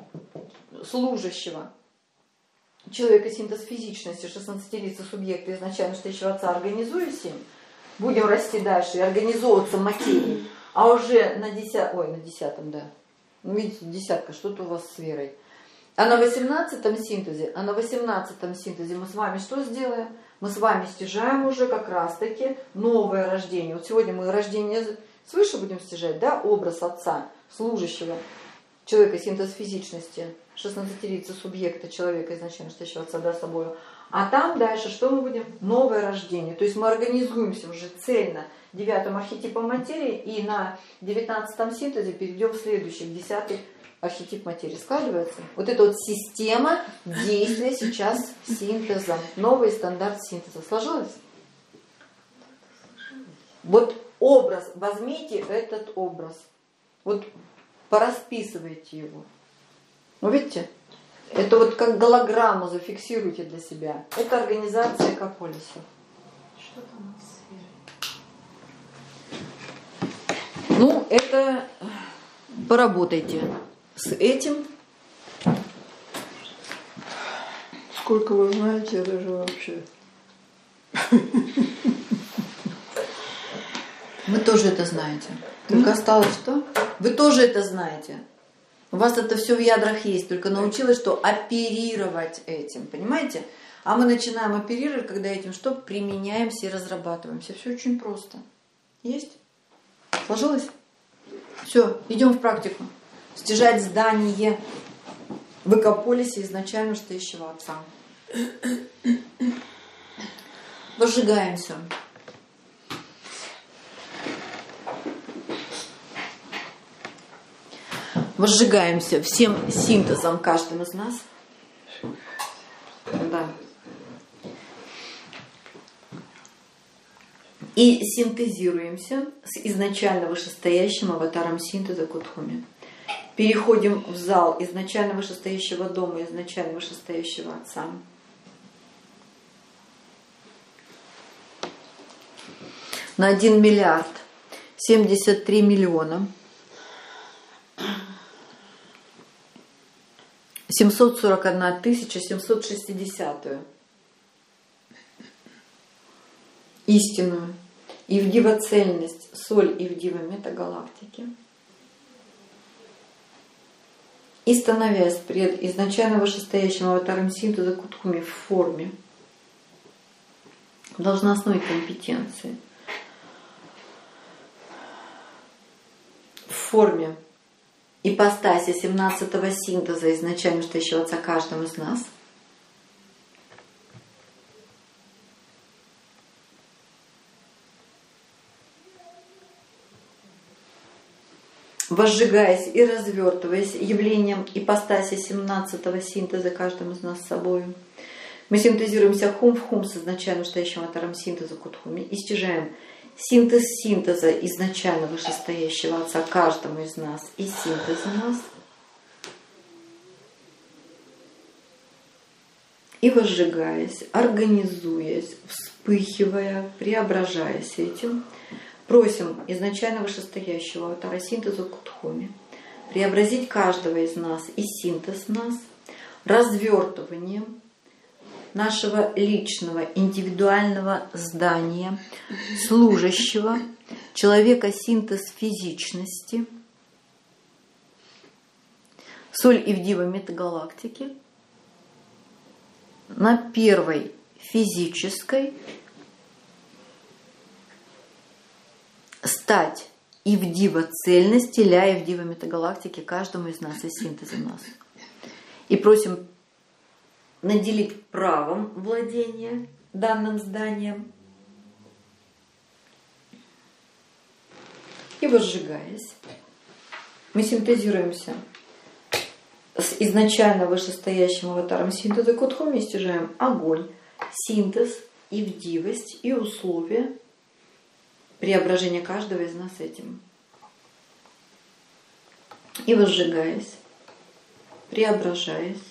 служащего человека, синтез физичности, шестнадцатилицый субъект изначально штающего Отца, организуясь им, будем расти дальше и организовываться материей, а уже на десятом, ой, на десятом, да, ну видите, десятка, что-то у вас с верой. А на восемнадцатом синтезе, а на восемнадцатом синтезе мы с вами что сделаем? Мы с вами стяжаем уже как раз-таки новое рождение. Вот сегодня мы рождение свыше будем стяжать, да, образ Отца, служащего, человека, синтез физичности, шестнадцатилицый субъекта, человека изначально штающего Отца, да, собой. А там дальше что мы будем? Новое рождение. То есть мы организуемся уже цельно девятым архетипом материи и на девятнадцатом синтезе перейдем в следующий, десятый архетип материи. Складывается? Вот эта вот система действия сейчас синтеза. Новый стандарт синтеза. Сложилось? Вот образ, возьмите этот образ. Вот порасписывайте его. Ну, видите? Это вот как голограмму зафиксируйте для себя. Это организация экополиса. Что там с сферой? Ну, это поработайте с этим. Сколько вы знаете, это же вообще... Вы тоже это знаете. Только осталось что? Вы тоже это знаете. У вас это все в ядрах есть, только научилась, что оперировать этим, понимаете? А мы начинаем оперировать, когда этим что? Применяемся и разрабатываемся. Все очень просто. Есть? Сложилось? Все, идем в практику. Стяжать здание в экополисе изначально штающего Отца. Возжигаемся. Возжигаемся всем синтезом каждым из нас. Да. И синтезируемся с изначально вышестоящим аватаром синтеза Кутхуми. Переходим в зал изначально вышестоящего дома, изначально вышестоящего Отца. На один миллиард семьдесят три миллиона семьсот сорок одна тысяча семьсот шестидесятую истинную и в дивоцельность соль и в диво метагалактики. И становясь пред изначально вышестоящим аватаром синтеза Кутхуми в форме должностной компетенции, в форме ипостаси семнадцатого синтеза изначально штающего Отца каждому из нас, возжигаясь и развертываясь явлением ипостаси семнадцатого синтеза каждым из нас с собой. Мы синтезируемся хум в хум с изначально вышестоящим атаром синтеза кутхуми и стяжаем синтез синтеза изначально вышестоящего Отца каждому из нас и синтез нас. И возжигаясь, организуясь, вспыхивая, преображаясь этим, просим изначально вышестоящего Аватара синтеза Кутхуми преобразить каждого из нас и синтез нас развертыванием нашего личного индивидуального здания, служащего человека синтез физичности, соль и вдива метагалактики, на первой физической стать и вдива цельности, ля и вдива метагалактики каждому из нас и синтеза нас. И просим наделить правом владения данным зданием и возжигаясь, мы синтезируемся с изначально вышестоящим аватаром синтеза Кутхуми и стяжаем огонь, синтез и вдивость и условия преображения каждого из нас этим. И возжигаясь, преображаясь,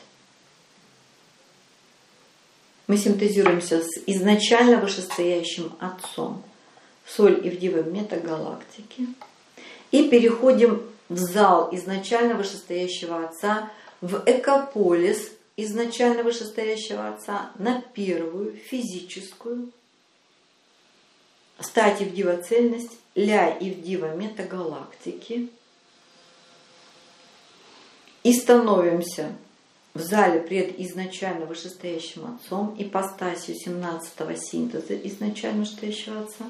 мы синтезируемся с изначально вышестоящим Отцом, соль и вдива метагалактики, и переходим в зал изначально вышестоящего Отца, в экополис изначально вышестоящего Отца, на первую физическую стать и вдива цельность, ля и вдива метагалактики, и становимся в зале пред изначально вышестоящим Отцом, ипостасью семнадцатого синтеза изначально вышестоящего Отца.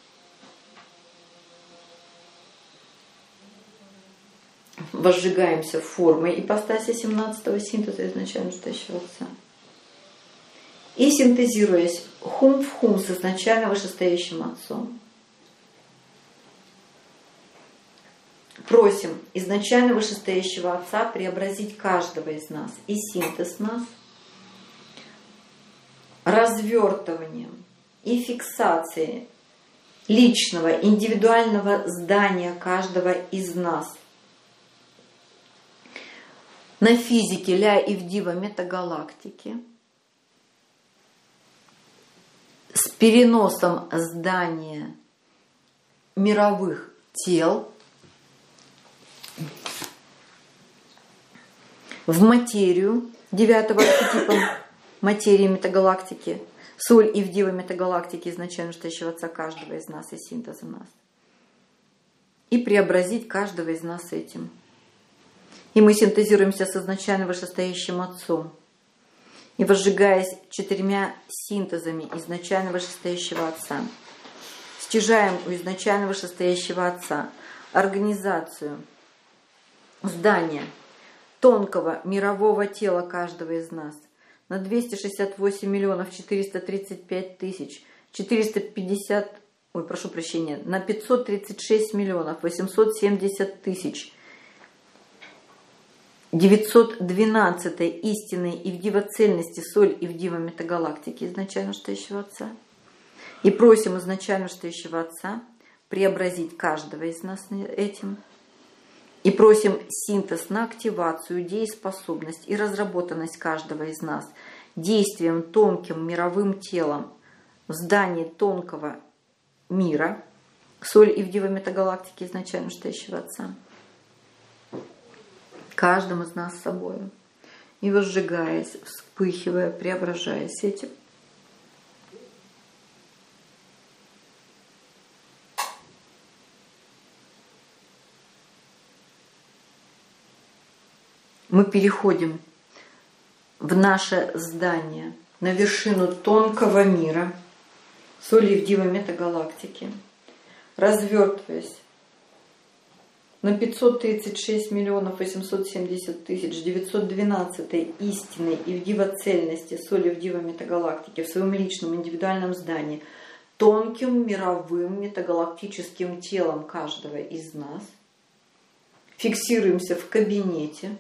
Возжигаемся формой ипостаси семнадцатого синтеза изначально вышестоящего Отца. И синтезируясь хум в хум с изначально вышестоящим Отцом, просим изначально вышестоящего Отца преобразить каждого из нас и синтез нас развертыванием и фиксацией личного, индивидуального здания каждого из нас на физике ля и вдива метагалактики, с переносом здания мировых тел в материю девятого архетипа материи метагалактики, соль и вдива метагалактики изначально вышестоящего Отца каждого из нас и синтеза нас, и преобразить каждого из нас этим. И мы синтезируемся с изначально вышестоящим Отцом, и возжигаясь четырьмя синтезами изначально вышестоящего Отца, стяжаем у изначально вышестоящего Отца организацию здания тонкого мирового тела каждого из нас на двести шестьдесят восемь миллионов четыреста тридцать пять тысяч четыреста пятьдесят, ой, прошу прощения, на пятьсот тридцать шесть миллионов восемьсот семьдесят тысяч девятьсот двенадцатой истинной и вдива цельности соль и вдива метагалактики изначально вышестоящего Отца. И просим изначально вышестоящего Отца преобразить каждого из нас этим. И просим синтез на активацию, дееспособность и разработанность каждого из нас действием тонким мировым телом в здании тонкого мира соль и вдива метагалактики изначально вышестоящего Отца каждым из нас с собой, и возжигаясь, вспыхивая, преображаясь этим. Мы переходим в наше здание, на вершину тонкого мира, соль и вдива метагалактики, развертываясь на пятьсот тридцать шесть миллионов восемьсот семьдесят тысяч девятьсот двенадцатой истинной и вдива цельности соль и вдива метагалактики в своем личном индивидуальном здании, тонким мировым метагалактическим телом каждого из нас, фиксируемся в кабинете.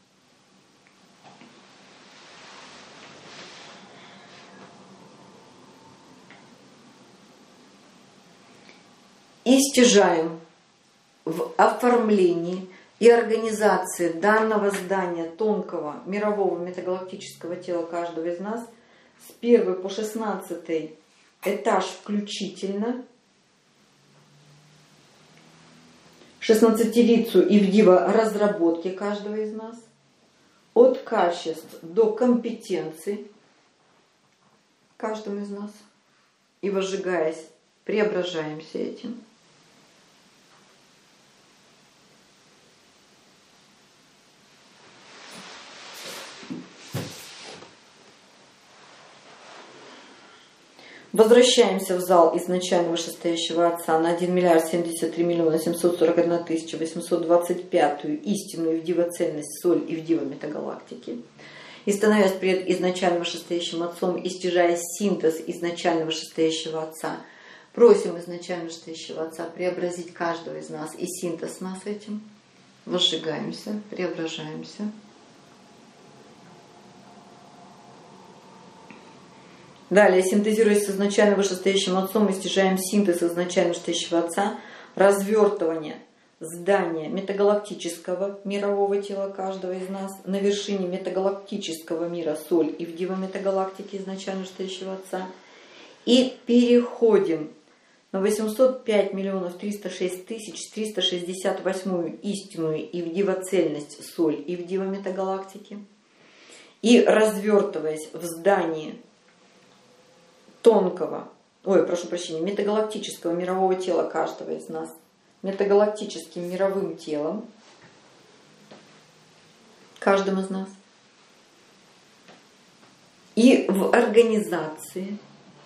И стяжаем в оформлении и организации данного здания тонкого мирового метагалактического тела каждого из нас с первого по шестнадцатый этаж включительно, шестнадцатилицу и в диво разработки каждого из нас, от качеств до компетенций каждому из нас, и возжигаясь, преображаемся этим. Возвращаемся в зал изначально вышестоящего Отца на один миллиард семьдесят три миллиона семьсот сорок одна тысяча восемьсот двадцать пятую истинную в дивоцельность соль и в диво метагалактики. И становясь пред изначально вышестоящим Отцом и стяжая синтез изначально вышестоящего Отца, просим изначально вышестоящего Отца преобразить каждого из нас и синтез нас этим. Возжигаемся, преображаемся. Далее, синтезируясь с изначально вышестоящим Отцом, мы стяжаем синтез изначально вышестоящего Отца, развертывание здания метагалактического мирового тела каждого из нас на вершине метагалактического мира соль и в диво метагалактики изначально вышестоящего Отца. И переходим на восемьсот пять миллионов триста шесть тысяч триста шестьдесят восьмую истинную и в диво цельность соль и в диво метагалактики. И развертываясь в здании тонкого, ой, прошу прощения, метагалактического мирового тела каждого из нас, метагалактическим мировым телом, каждым из нас, и в организации,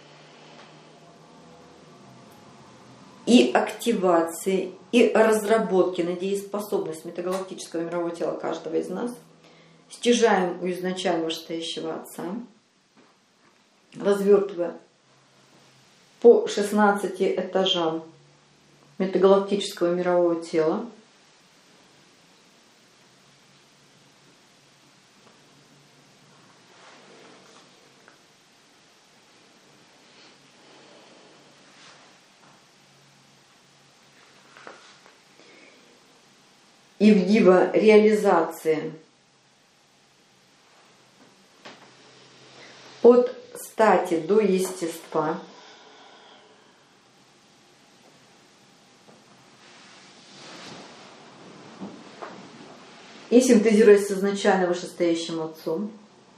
и активации, и разработке на дееспособность метагалактического мирового тела каждого из нас, стяжаем у изначально вышестоящего Отца, развертывая по шестнадцати этажам метагалактического мирового тела, и в диво реализации от стати до естества, и синтезируясь с изначально вышестоящим Отцом,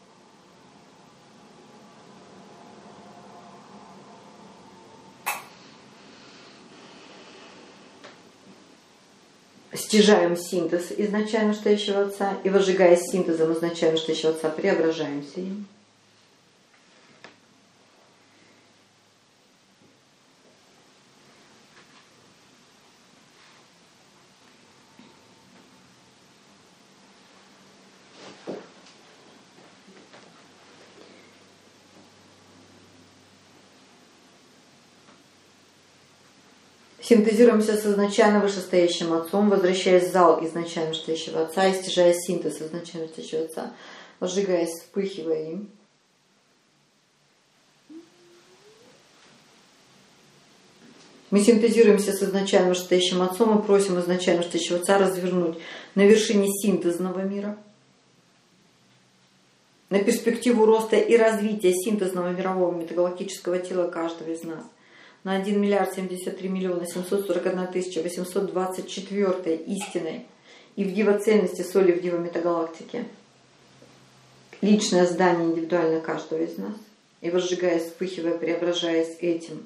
стяжаем синтез изначально вышестоящего Отца и, возжигаясь синтезом изначально вышестоящего Отца, преображаемся им. Синтезируемся с изначально вышестоящим Отцом, возвращаясь в зал изначально вышестоящего Отца и стяжая синтез изначально вышестоящего Отца, возжигаясь, вспыхивая им. Мы синтезируемся с изначально вышестоящим Отцом и просим изначально вышестоящего Отца развернуть на вершине синтезного мира, на перспективу роста и развития синтезного мирового метагалактического тела каждого из нас, на один миллиард семьдесят три миллиона семьсот сорок одна тысяча восемьсот двадцать четвёртой истиной и в диво цельности соли в диво метагалактике. Личное здание индивидуально каждого из нас. И возжигаясь, вспыхивая, преображаясь этим.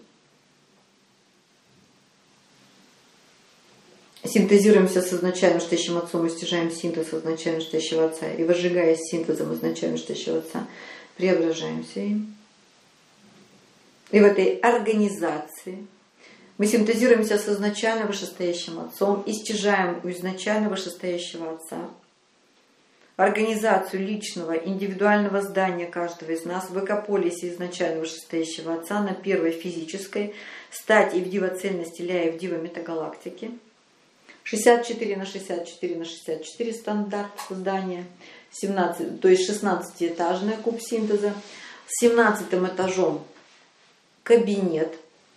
Синтезируемся с изначально вышестоящим Отцом и стяжаем синтез изначально вышестоящего Отца. И возжигаясь синтезом изначально вышестоящего Отца, преображаемся им. И в этой организации мы синтезируемся с изначально вышестоящим Отцом и стяжаем у изначально вышестоящего Отца организацию личного, индивидуального здания каждого из нас в экополисе изначально вышестоящего Отца на первой физической стать и в диво цельности ля и в диво метагалактики, шестьдесят четыре на шестьдесят четыре на шестьдесят четыре стандарт здания. семнадцать, то есть шестнадцатиэтажная куб синтеза. С семнадцатым этажом кабинет.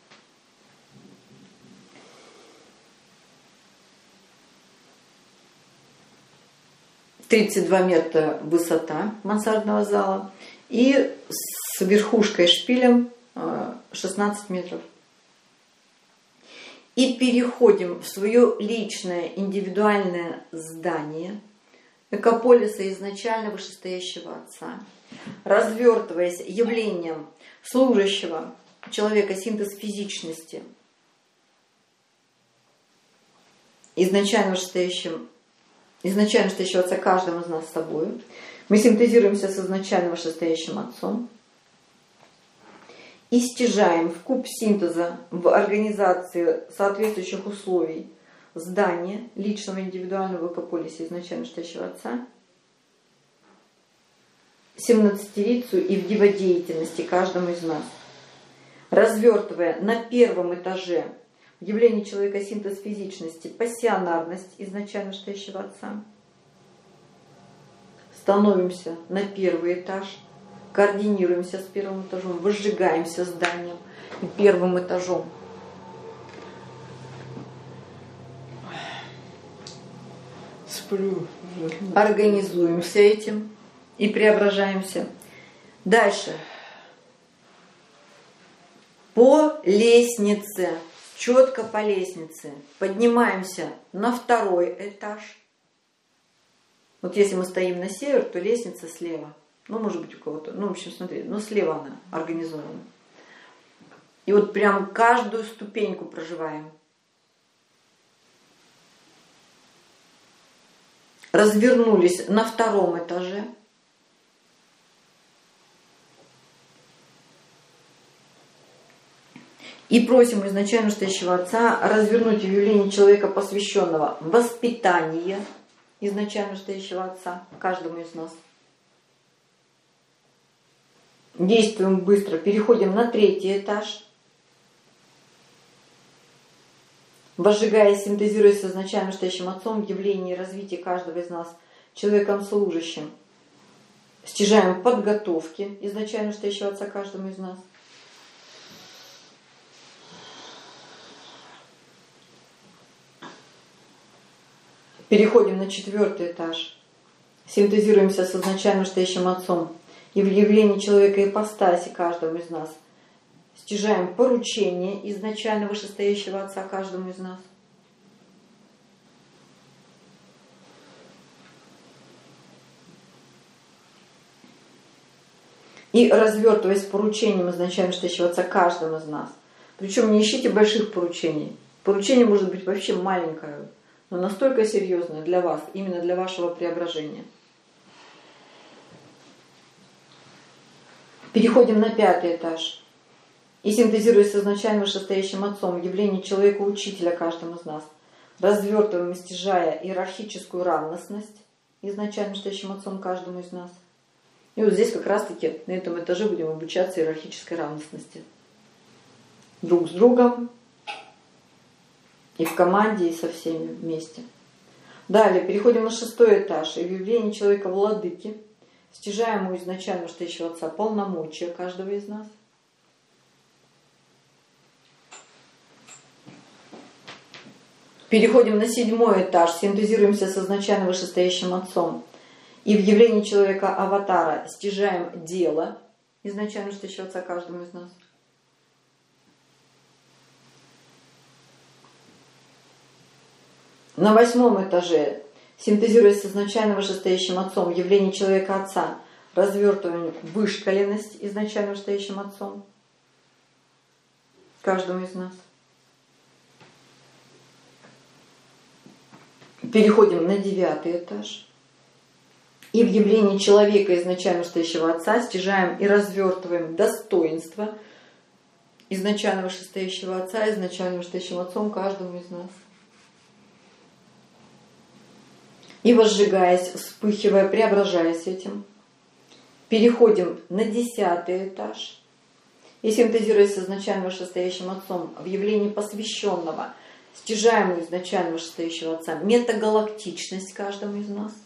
тридцать два метра высота мансардного зала. И с верхушкой шпилем шестнадцать метров. И переходим в свое личное индивидуальное здание Экополиса изначально вышестоящего Отца, развертываясь явлением служащего человека, синтез физичности, изначально вышестоящим, изначально вышестоящего Отца каждому из нас с собой. Мы синтезируемся с изначально вышестоящим Отцом и стяжаем в куб синтеза в организации соответствующих условий здания личного индивидуального экополиса изначально вышестоящего Отца, семнадцатерицу и в диводеятельности каждому из нас, развертывая на первом этаже в явлении человека синтез физичности, пассионарность изначально вышестоящего Отца. Становимся на первый этаж, координируемся с первым этажом, возжигаемся зданием и первым этажом. Сплю уже. Организуемся этим и преображаемся. Дальше. По лестнице, четко по лестнице поднимаемся на второй этаж. Вот если мы стоим на север, то лестница слева. Ну, может быть, у кого-то. Ну, в общем, смотри, ну, слева она организована. И вот прям каждую ступеньку проживаем. Развернулись на втором этаже. И просим изначально вышестоящего Отца развернуть явление человека, посвященного воспитанию изначально вышестоящего Отца каждому из нас. Действуем быстро, переходим на третий этаж. Возжигаясь, синтезируясь с изначально вышестоящим Отцом в явлении и развитии каждого из нас человеком служащим, стяжаем подготовки изначально вышестоящего Отца каждому из нас. Переходим на четвертый этаж, синтезируемся с изначально вышестоящим Отцом и в явлении человека ипостаси каждому из нас стяжаем поручение изначально вышестоящего Отца каждому из нас. И развертываясь поручением изначально вышестоящего Отца каждому из нас. Причем не ищите больших поручений. Поручение может быть вообще маленькое, но настолько серьезное для вас, именно для вашего преображения. Переходим на пятый этаж. И синтезируясь с изначально вышестоящим Отцом в явлении человека-учителя каждому из нас, развертываем и стяжая иерархическую равностность изначально вышестоящим Отцом каждому из нас. И вот здесь как раз-таки на этом этаже будем обучаться иерархической равностности. Друг с другом, и в команде, и со всеми вместе. Далее переходим на шестой этаж. И в явлении человека-владыки стяжаем у изначально вышестоящего Отца полномочия каждого из нас. Переходим на седьмой этаж, синтезируемся с изначально вышестоящим Отцом. И в явлении человека-аватара стяжаем дело изначально вышестоящего Отца каждому из нас. На восьмом этаже, синтезируясь с изначально вышестоящим Отцом в явлении человека-Отца, развертываем вышкаленность изначально вышестоящим Отцом каждому из нас. Переходим на девятый этаж. И в явлении человека изначально вышестоящего Отца стяжаем и развертываем достоинство изначально вышестоящего Отца, изначально вышестоящим Отцом каждому из нас. И возжигаясь, вспыхивая, преображаясь этим, переходим на десятый этаж. И синтезируясь с изначально вышестоящим Отцом в явлении посвященного, стяжаемую изначально вышестоящего Отца метагалактичность каждому из нас.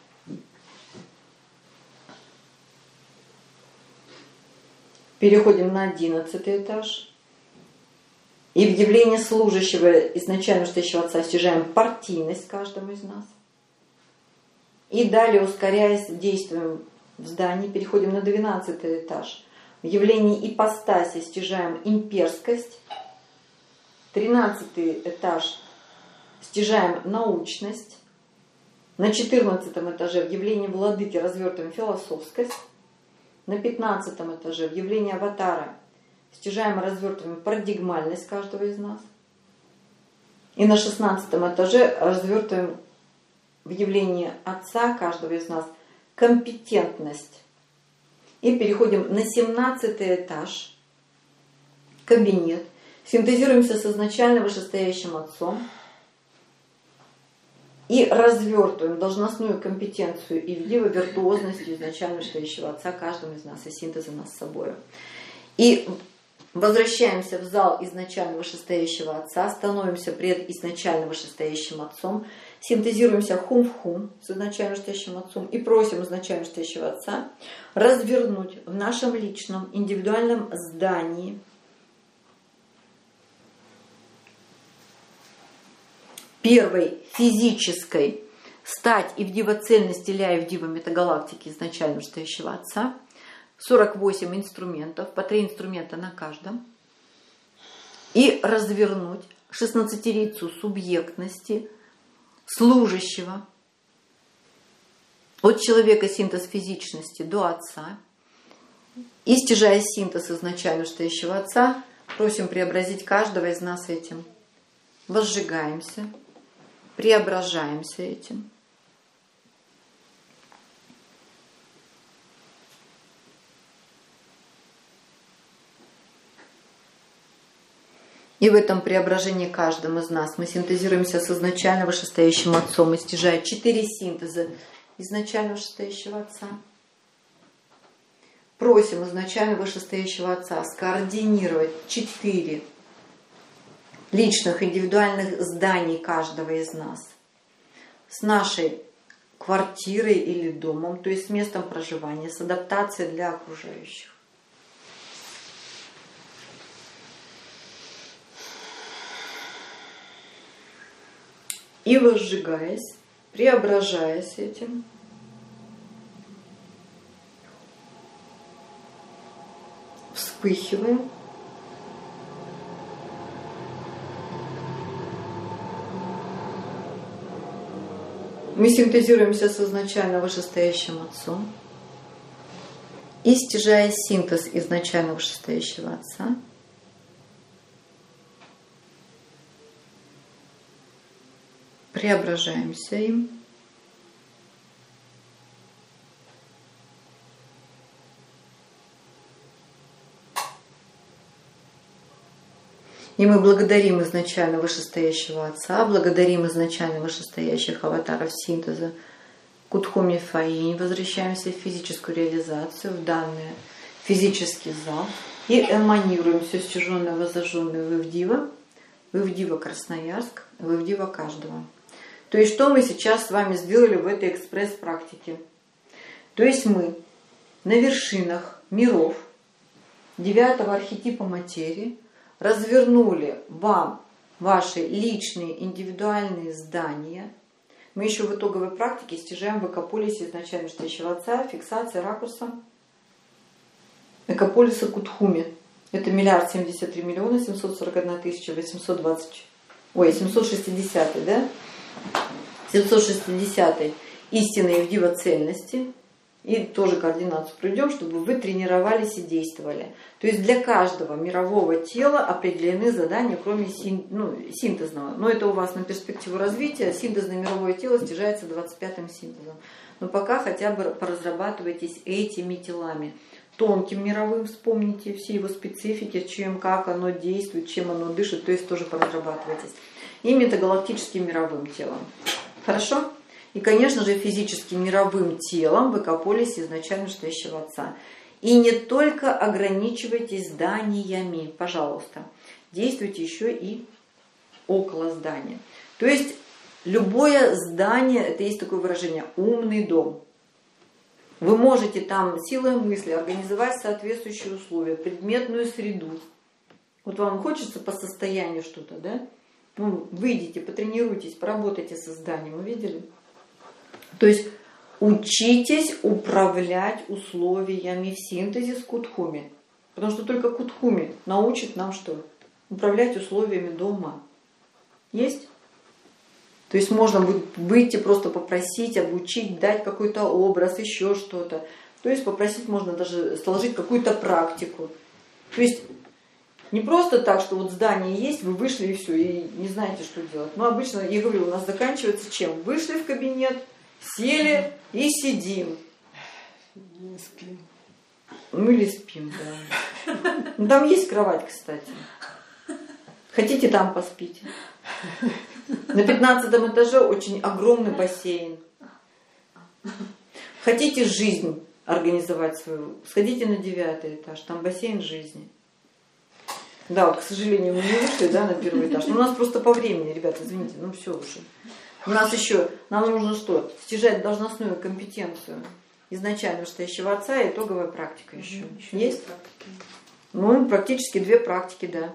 Переходим на одиннадцатый этаж. И в явлении служащего изначально вышестоящего Отца стяжаем партийность каждому из нас. И далее, ускоряясь, действуем в здании, переходим на двенадцатый этаж. В явлении ипостаси стяжаем имперскость. тринадцатый этаж стяжаем научность. На четырнадцатом этаже в явлении владыки развертываем философскость. На пятнадцатом этаже в явлении аватара стяжаем и развертываем парадигмальность каждого из нас. И на шестнадцатом этаже развертываем в явлении Отца каждого из нас компетентность. И переходим на семнадцатый этаж, кабинет. Синтезируемся с изначально вышестоящим Отцом. И развертываем должностную компетенцию и вдиво виртуозностью изначально вышестоящего Отца каждому из нас и синтеза нас с собой. И возвращаемся в зал изначально вышестоящего Отца, становимся пред изначально вышестоящим Отцом, синтезируемся хум в хум с изначально вышестоящим Отцом и просим изначально вышестоящего Отца развернуть в нашем личном индивидуальном здании первой физической стать и в дивоцельности ля и в дива метагалактики изначально вышестоящего Отца, сорок восемь инструментов, по три инструмента на каждом, и развернуть шестнадцатерицу субъектности служащего от человека синтез физичности до Отца, и стяжая синтез изначально вышестоящего Отца, просим преобразить каждого из нас этим. Возжигаемся, преображаемся этим. И в этом преображении каждым из нас мы синтезируемся с изначально вышестоящим Отцом и стяжая четыре синтеза изначально вышестоящего Отца. Просим изначально вышестоящего Отца скоординировать четыре личных индивидуальных зданий каждого из нас с нашей квартирой или домом, то есть с местом проживания, с адаптацией для окружающих. И возжигаясь, преображаясь этим, вспыхиваем, мы синтезируемся с изначально вышестоящим Отцом и стяжая синтез изначально вышестоящего Отца, преображаемся им. И мы благодарим изначально вышестоящего Отца, благодарим изначально вышестоящих аватаров синтеза Кутхуми Фаинь, возвращаемся в физическую реализацию, в данный физический зал и эманируем все стяженное, возожженное в Ивдива, в Ивдива Красноярск, в Ивдива каждого. То есть, что мы сейчас с вами сделали в этой экспресс-практике? То есть, мы на вершинах миров девятого архетипа материи развернули вам ваши личные индивидуальные здания. Мы еще в итоговой практике стяжаем в экополисе изначально вышестоящего Отца, фиксация ракурса экополиса Кутхуми. Это миллиард семьдесят три миллиона семьсот сорок одна тысяча восемьсот двадцать, ой, семьсот шестьдесят, да? семьсот шестьдесят истинной Ивдива цельности. И тоже координацию пройдем, чтобы вы тренировались и действовали. То есть для каждого мирового тела определены задания, кроме син, ну, синтезного. Но это у вас на перспективу развития. Синтезное мировое тело стяжается двадцать пятым синтезом. Но пока хотя бы поразрабатывайтесь этими телами. Тонким мировым вспомните все его специфики, чем, как оно действует, чем оно дышит. То есть тоже поразрабатывайтесь. И метагалактическим мировым телом. Хорошо? И, конечно же, физическим мировым телом в экополисе изначально вышестоящего Отца. И не только ограничивайтесь зданиями, пожалуйста. Действуйте еще и около здания. То есть любое здание, это есть такое выражение, умный дом. Вы можете там силой мысли организовать соответствующие условия, предметную среду. Вот вам хочется по состоянию что-то, да? Ну, выйдите, потренируйтесь, поработайте со зданием, вы видели? То есть учитесь управлять условиями в синтезе с Кутхуми. Потому что только Кутхуми научит нам что? Управлять условиями дома. Есть? То есть можно будет выйти, просто попросить, обучить, дать какой-то образ, еще что-то. То есть попросить можно даже сложить какую-то практику. То есть не просто так, что вот здание есть, вы вышли и все, и не знаете, что делать. Но обычно, я говорю, у нас заканчивается чем? Вышли в кабинет, сели и сидим. Не спим. Ну или спим, да. Ну, там есть кровать, кстати. Хотите, там поспите. На пятнадцатом этаже очень огромный бассейн. Хотите жизнь организовать свою, сходите на девятый этаж, там бассейн жизни. Да, вот, к сожалению, мы не вышли, да, на первый этаж. Но у нас просто по времени, ребята, извините, ну все уже. У нас еще, нам нужно что? Стяжать должностную компетенцию изначально вышестоящего отца и итоговая практика еще. Угу, еще есть? Ну, практически две практики, да.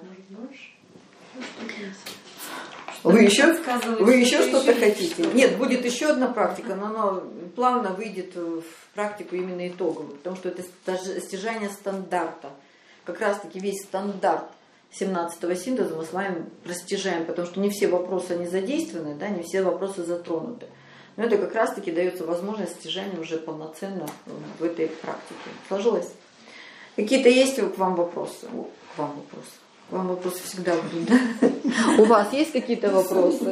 Вы еще, вы еще что-то хотите? Нет, будет еще одна практика, но она плавно выйдет в практику именно итоговую, потому что это стяжание стандарта. Как раз таки весь стандарт семнадцатого синтеза мы с вами растяжаем, потому что не все вопросы они задействованы, да, не все вопросы затронуты. Но это как раз таки дается возможность стяжания уже полноценно в этой практике. Сложилось? Какие-то есть к вам вопросы? О, к вам вопросы. К вам вопросы всегда будут, да? У вас есть какие-то вопросы?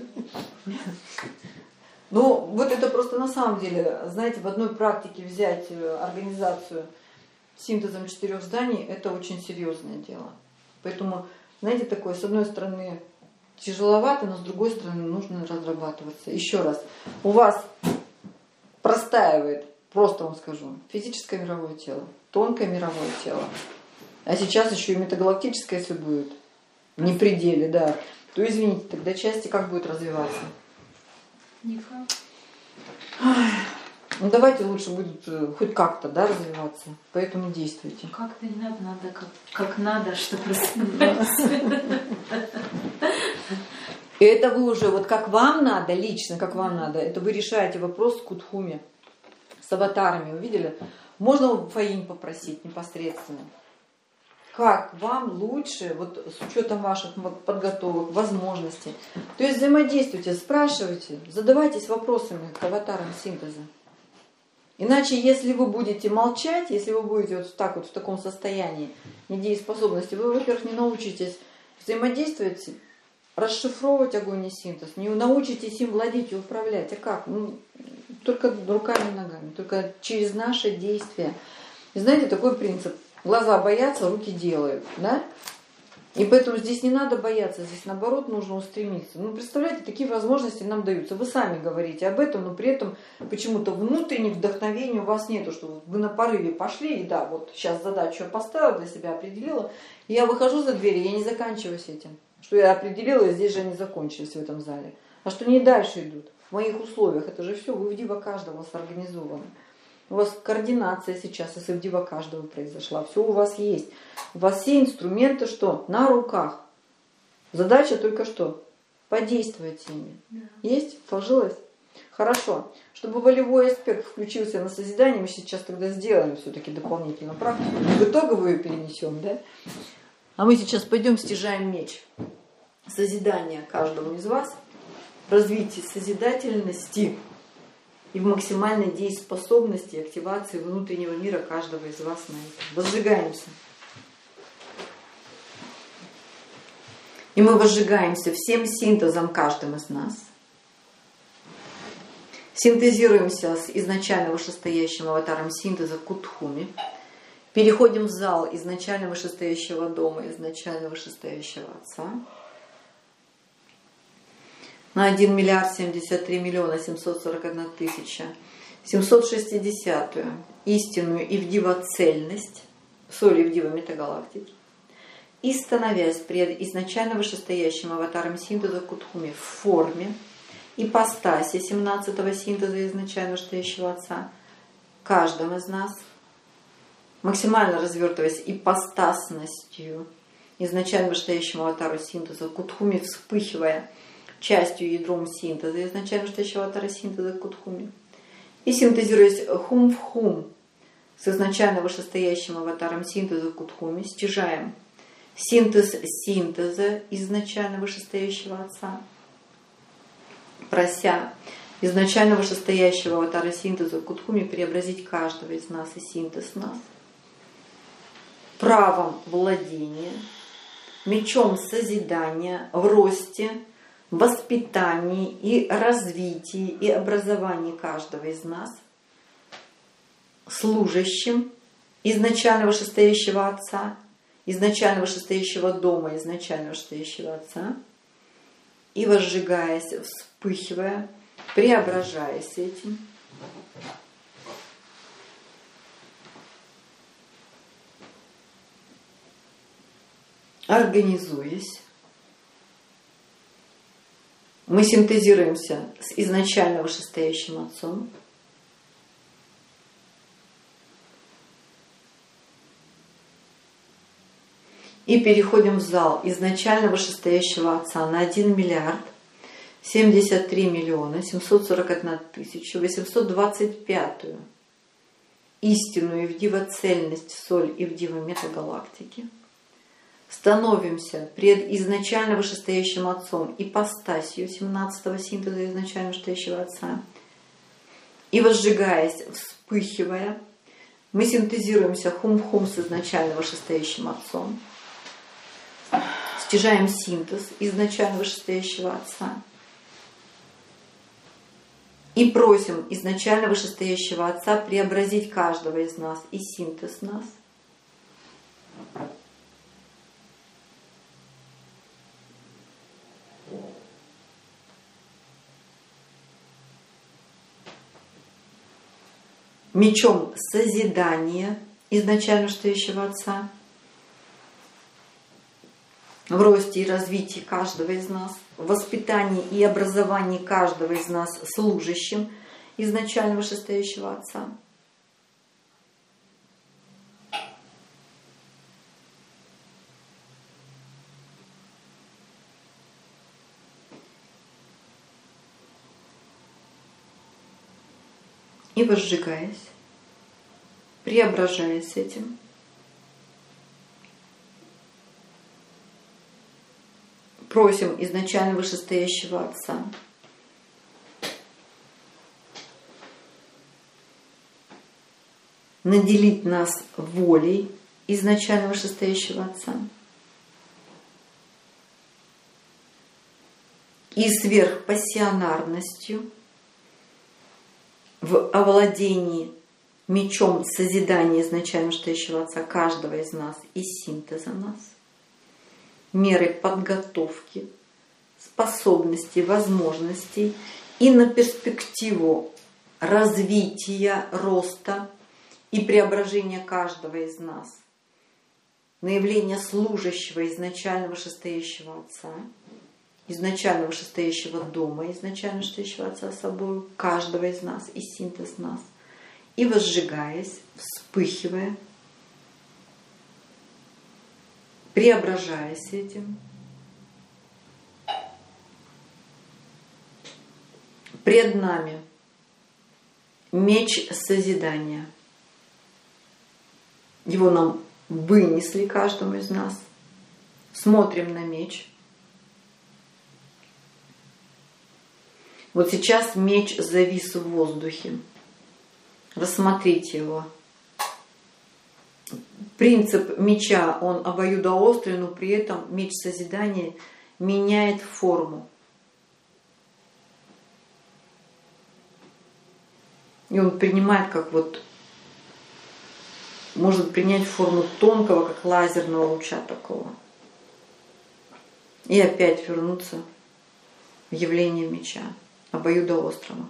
Ну, вот это просто на самом деле, знаете, в одной практике взять организацию синтезом четырех зданий, это очень серьезное дело. Поэтому, знаете, такое, с одной стороны, тяжеловато, но с другой стороны, нужно разрабатываться. Еще раз, у вас простаивает, просто вам скажу, физическое мировое тело, тонкое мировое тело. А сейчас еще и метагалактическое, если будет, не в пределе, да, то извините, тогда части как будет развиваться? Никак. Ну давайте лучше будет хоть как-то, да, развиваться. Поэтому действуйте. Как-то не надо, надо как, как надо, чтобы развиваться. И это вы уже, вот как вам надо, лично как вам надо, это вы решаете вопрос с Кутхуми, с аватарами, увидели? Можно Фаинь попросить непосредственно. Как вам лучше, вот с учетом ваших подготовок, возможностей. То есть взаимодействуйте, спрашивайте, задавайтесь вопросами к аватарам синтеза. Иначе, если вы будете молчать, если вы будете вот так вот в таком состоянии недееспособности, вы, во-первых, не научитесь взаимодействовать, расшифровывать огонь и синтез, не научитесь им владеть и управлять. А как? Ну, только руками и ногами, только через наши действия. И знаете, такой принцип. Глаза боятся, руки делают, да? И поэтому здесь не надо бояться, здесь наоборот нужно устремиться. Ну, представляете, такие возможности нам даются. Вы сами говорите об этом, но при этом почему-то внутреннего вдохновения у вас нету, что вы на порыве пошли, и да, вот сейчас задачу я поставила, для себя определила, и я выхожу за дверь, и я не заканчиваюсь этим. Что я определила, и здесь же они закончились в этом зале. А что они дальше идут, в моих условиях, это же все, вы в диво каждого вас организованы. У вас координация сейчас, если в диво каждого произошла. Все у вас есть. У вас все инструменты что? На руках. Задача только что? Подействовать ими. Да. Есть? Сложилось? Хорошо. Чтобы волевой аспект включился на созидание, мы сейчас тогда сделаем все-таки дополнительно практику. В итоговую перенесем, да? А мы сейчас пойдем стяжаем меч. Созидание каждого из вас. Развитие созидательности. И в максимальной дееспособности и активации внутреннего мира каждого из вас на это. Возжигаемся. И мы возжигаемся всем синтезом каждым из нас. Синтезируемся с изначально вышестоящим аватаром синтеза Кутхуми. Переходим в зал изначально вышестоящего дома, изначально вышестоящего отца. На один миллиард семьдесят три миллиона семьсот сорок одна тысяча семьсот шестидесятую истинную Ивдива цельность, соль Ивдива метагалактики, и становясь пред изначально вышестоящим аватаром синтеза Кутхуми в форме ипостаси семнадцатого синтеза изначально вышестоящего Отца, каждым из нас, максимально развертываясь ипостасностью изначально вышестоящему аватару синтеза Кутхуми, вспыхивая частью ядром синтеза изначально вышестоящего аватара синтеза Кутхуми, и синтезируясь хум в хум с изначально вышестоящим аватаром синтеза Кутхуми, стяжаем синтез синтеза изначально вышестоящего Отца, прося изначально вышестоящего аватара синтеза Кутхуми преобразить каждого из нас и синтез нас, правом владения, мечом созидания в росте, воспитании и развитии и образовании каждого из нас, служащим изначально вышестоящего Отца, изначально вышестоящего дома, изначально вышестоящего Отца, и возжигаясь, вспыхивая, преображаясь этим, организуясь, мы синтезируемся с изначально вышестоящим Отцом, и переходим в зал изначально вышестоящего Отца на один миллиард семьдесят три миллиона семьсот сорок одна тысяча восемьсот двадцать пятую истинную Ивдива-цельность соль Ивдива метагалактики. Становимся пред изначально вышестоящим Отцом ипостасью семнадцатого синтеза изначально вышестоящего Отца, и возжигаясь, вспыхивая, мы синтезируемся хум-хум с изначально вышестоящим Отцом, стяжаем синтез изначально вышестоящего Отца и просим изначально вышестоящего Отца преобразить каждого из нас и синтез нас. Мечом созидания изначально вышестоящего Отца в росте и развитии каждого из нас, в воспитании и образовании каждого из нас служащим изначально вышестоящего Отца. И возжигаясь, преображаясь этим, просим изначально вышестоящего Отца наделить нас волей изначально вышестоящего Отца и сверхпассионарностью в овладении мечом созидания изначально вышестоящего Отца каждого из нас и синтеза нас, меры подготовки, способностей, возможностей и на перспективу развития, роста и преображения каждого из нас, на явление служащего изначально вышестоящего Отца, изначально вышестоящего дома, изначально вышестоящего Отца собою, каждого из нас и синтез нас, и возжигаясь, вспыхивая, преображаясь этим, пред нами меч созидания. Его нам вынесли каждому из нас. Смотрим на меч. Вот сейчас меч завис в воздухе. Рассмотрите его. Принцип меча, он обоюдоострый, но при этом меч созидания меняет форму. И он принимает как вот, может принять форму тонкого, как лазерного луча такого. И опять вернуться в явление меча, обоюдоострого.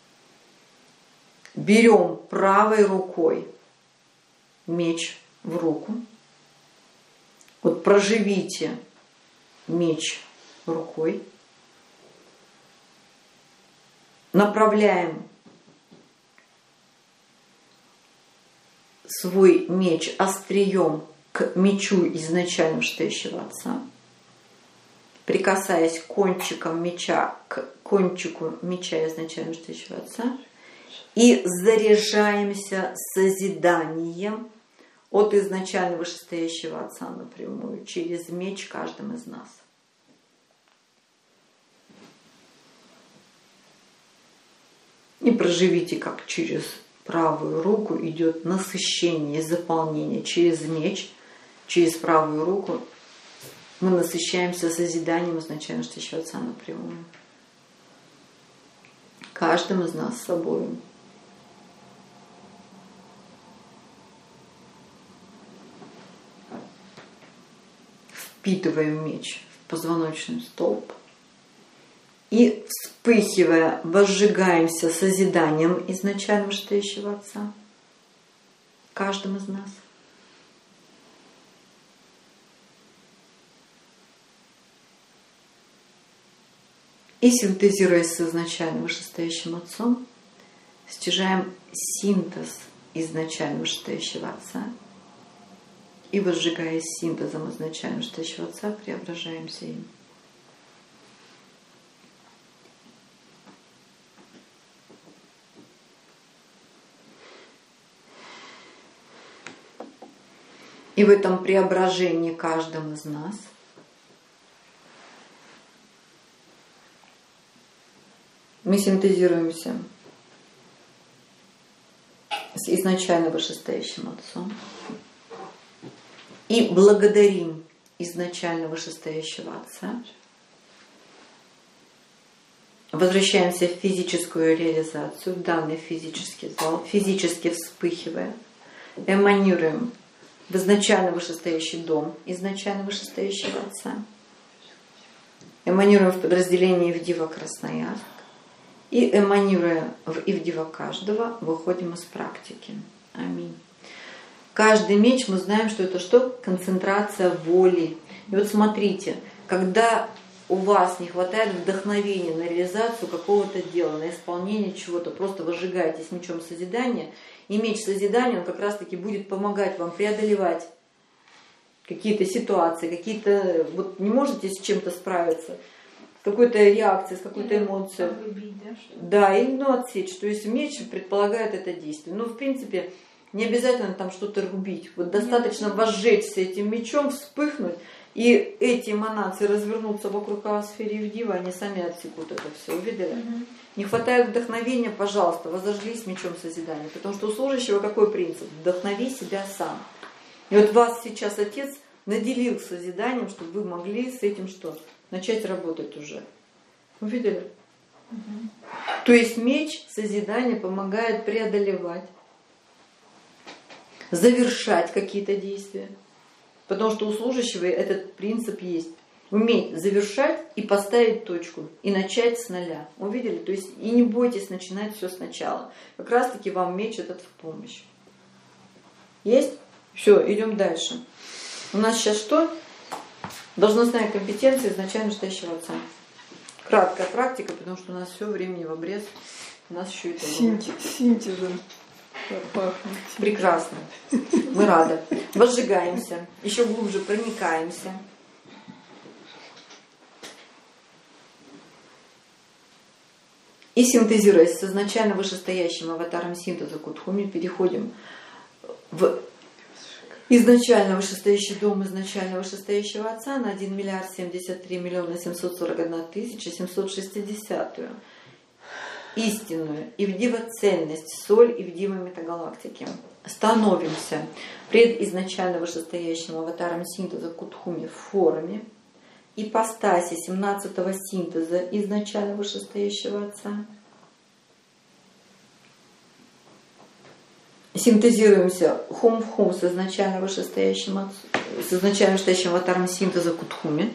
Берем правой рукой меч в руку, Вот проживите меч рукой. Направляем свой меч острием к мечу изначально вышестоящего Отца, прикасаясь кончиком меча к кончику меча изначально вышестоящего Отца, и заряжаемся созиданием от изначально вышестоящего Отца напрямую, через меч каждым из нас. И проживите, как через правую руку идет насыщение, заполнение. Через меч, через правую руку мы насыщаемся созиданием изначально вышестоящего Отца напрямую. Каждым из нас с собой. Впитываем меч в позвоночный столб и, вспыхивая, возжигаемся созиданием изначально вышестоящего Отца каждым из нас. И, синтезируясь с изначально вышестоящим Отцом, стяжаем синтез изначально вышестоящего Отца. И, возжигаясь синтезом изначально вышестоящего Отца, преображаемся им. И в этом преображении каждым из нас мы синтезируемся с изначально вышестоящим Отцом и благодарим изначально вышестоящего Отца. Возвращаемся в физическую реализацию, в данный физический зал, физически вспыхивая, эманируем в изначально вышестоящий дом изначально вышестоящего Отца, эманируем в подразделении Ивдива Красноярск и, эманируя в Ивдива каждого, выходим из практики. Аминь. Каждый меч, мы знаем, что это что? Концентрация воли. И вот смотрите, когда у вас не хватает вдохновения на реализацию какого-то дела, на исполнение чего-то, просто возжигаетесь мечом созидания, и меч созидания, он как раз-таки будет помогать вам преодолевать какие-то ситуации, какие-то, вот не можете с чем-то справиться, с какой-то реакцией, с какой-то эмоцией. Да, и ну, отсечь. То есть меч предполагает это действие. Ну, в принципе, не обязательно там что-то рубить. Вот достаточно возжечься этим мечом, вспыхнуть, и эти эманации развернутся вокруг сферы Ивдива, они сами отсекут это все. Увидели? Угу. Не хватает вдохновения, пожалуйста, возожгись мечом созидания. Потому что у служащего какой принцип? Вдохнови себя сам. И вот вас сейчас Отец наделил созиданием, чтобы вы могли с этим что? Начать работать уже. Увидели? Угу. То есть меч созидания помогает преодолевать, завершать какие-то действия. Потому что у служащего этот принцип есть. Уметь завершать и поставить точку. И начать с нуля. Увидели? То есть и не бойтесь начинать все сначала. Как раз таки вам меч этот в помощь. Есть? Все, идем дальше. У нас сейчас что? Должностная компетенция изначально вышестоящего Отца. Краткая практика, потому что у нас все времени в обрез. У нас еще это Синтез, синтезом. Прекрасно. Мы рады. Возжигаемся. Еще глубже проникаемся. И синтезируясь с изначально вышестоящим аватаром синтеза Кутхуми, переходим в изначально вышестоящий дом изначально вышестоящего Отца на один миллиард семьдесят три миллиона семьсот сорок одна тысяча семьсот шестидесятую. Истинную Ивдива ценность, соль Ивдива метагалактики. Становимся пред изначально вышестоящим аватаром синтеза Кутхуми в форме ипостаси семнадцатого синтеза изначально вышестоящего Отца. Синтезируемся хум в хум с изначально вышестоящим отцом, с изначально вышестоящим аватаром синтеза Кутхуми.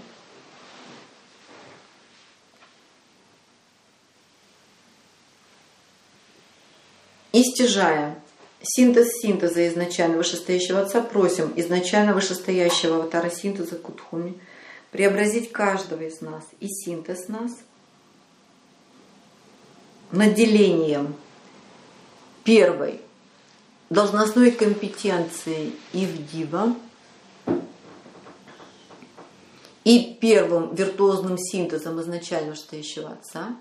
И стяжая синтез синтеза изначально вышестоящего Отца, просим изначально вышестоящего аватара синтеза Кутхуми преобразить каждого из нас и синтез нас наделением первой должностной компетенцией Ивдива и первым виртуозным синтезом изначально вышестоящего Отца,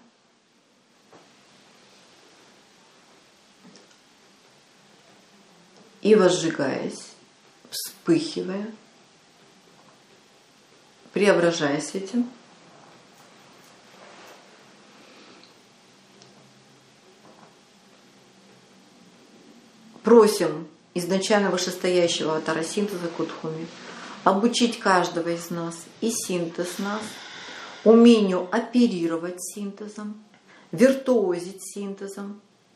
и возжигаясь, вспыхивая, преображаясь этим, просим изначально вышестоящего аватара синтеза Кутхуми обучить каждого из нас и синтез нас умению оперировать синтезом, виртуозить синтезом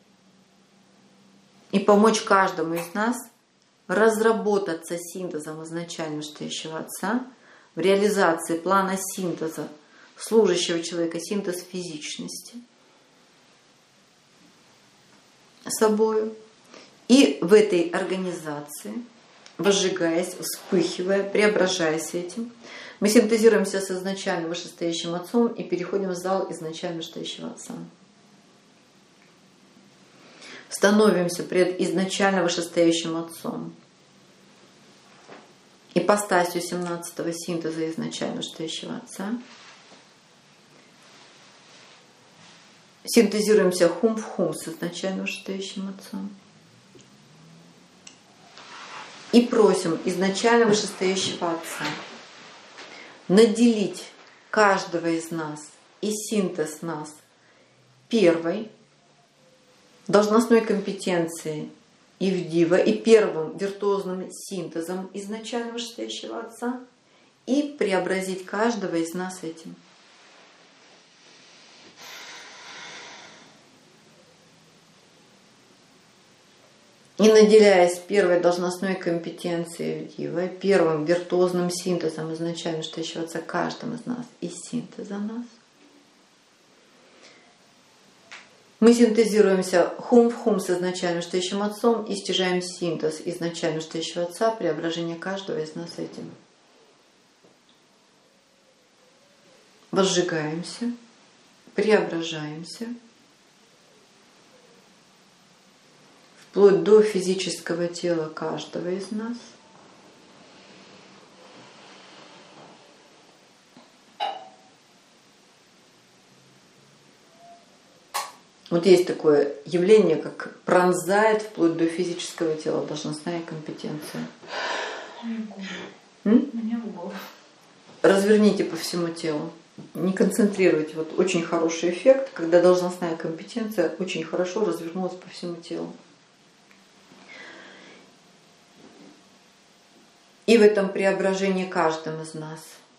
и помочь каждому из нас разработаться синтезом изначально вышестоящего Отца в реализации плана синтеза служащего человека, синтез физичности собою. И в этой организации, возжигаясь, вспыхивая, преображаясь этим, мы синтезируемся с изначально вышестоящим Отцом и переходим в зал изначально вышестоящего Отца. Становимся пред изначально вышестоящим Отцом, ипостасью семнадцатого синтеза изначально вышестоящего Отца. Синтезируемся хум в хум с изначально вышестоящим Отцом. И просим изначально вышестоящего Отца наделить каждого из нас и синтез нас первой должностной компетенцией Ивдива и первым виртуозным синтезом изначально вышестоящего Отца и преобразить каждого из нас этим. И наделяясь первой должностной компетенцией Ивдива, первым виртуозным синтезом изначально вышестоящего Отца каждым из нас и синтеза нас, мы синтезируемся хум в хум с изначально вышестоящим Отцом и стяжаем синтез изначально вышестоящего Отца, преображение каждого из нас этим. Возжигаемся, преображаемся, вплоть до физического тела каждого из нас. Вот есть такое явление, как пронзает вплоть до физического тела должностная компетенция. Мне в голову. Разверните по всему телу. Не концентрируйте. Вот очень хороший эффект, когда должностная компетенция очень хорошо развернулась по всему телу. И в этом преображении каждым из нас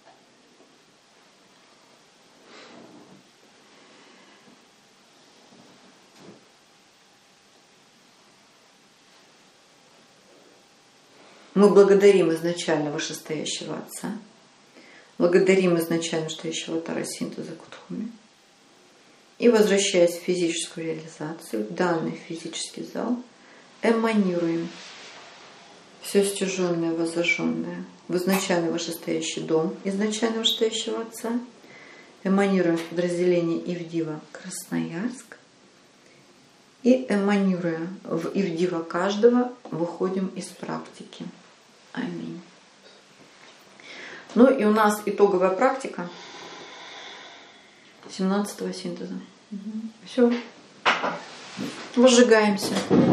мы благодарим изначально вышестоящего Отца, благодарим изначально вышестоящего аватара синтеза Кутхуми и, возвращаясь в физическую реализацию, в данный физический зал, эманируем все стяженное, воззаженное в изначально вышестоящий дом изначально вышестоящего Отца, эманируем в подразделение Ивдива Красноярск и, эманируя в Ивдива каждого, выходим из практики. Аминь. Ну и у нас итоговая практика семнадцатого синтеза. Угу. Все. Возжигаемся.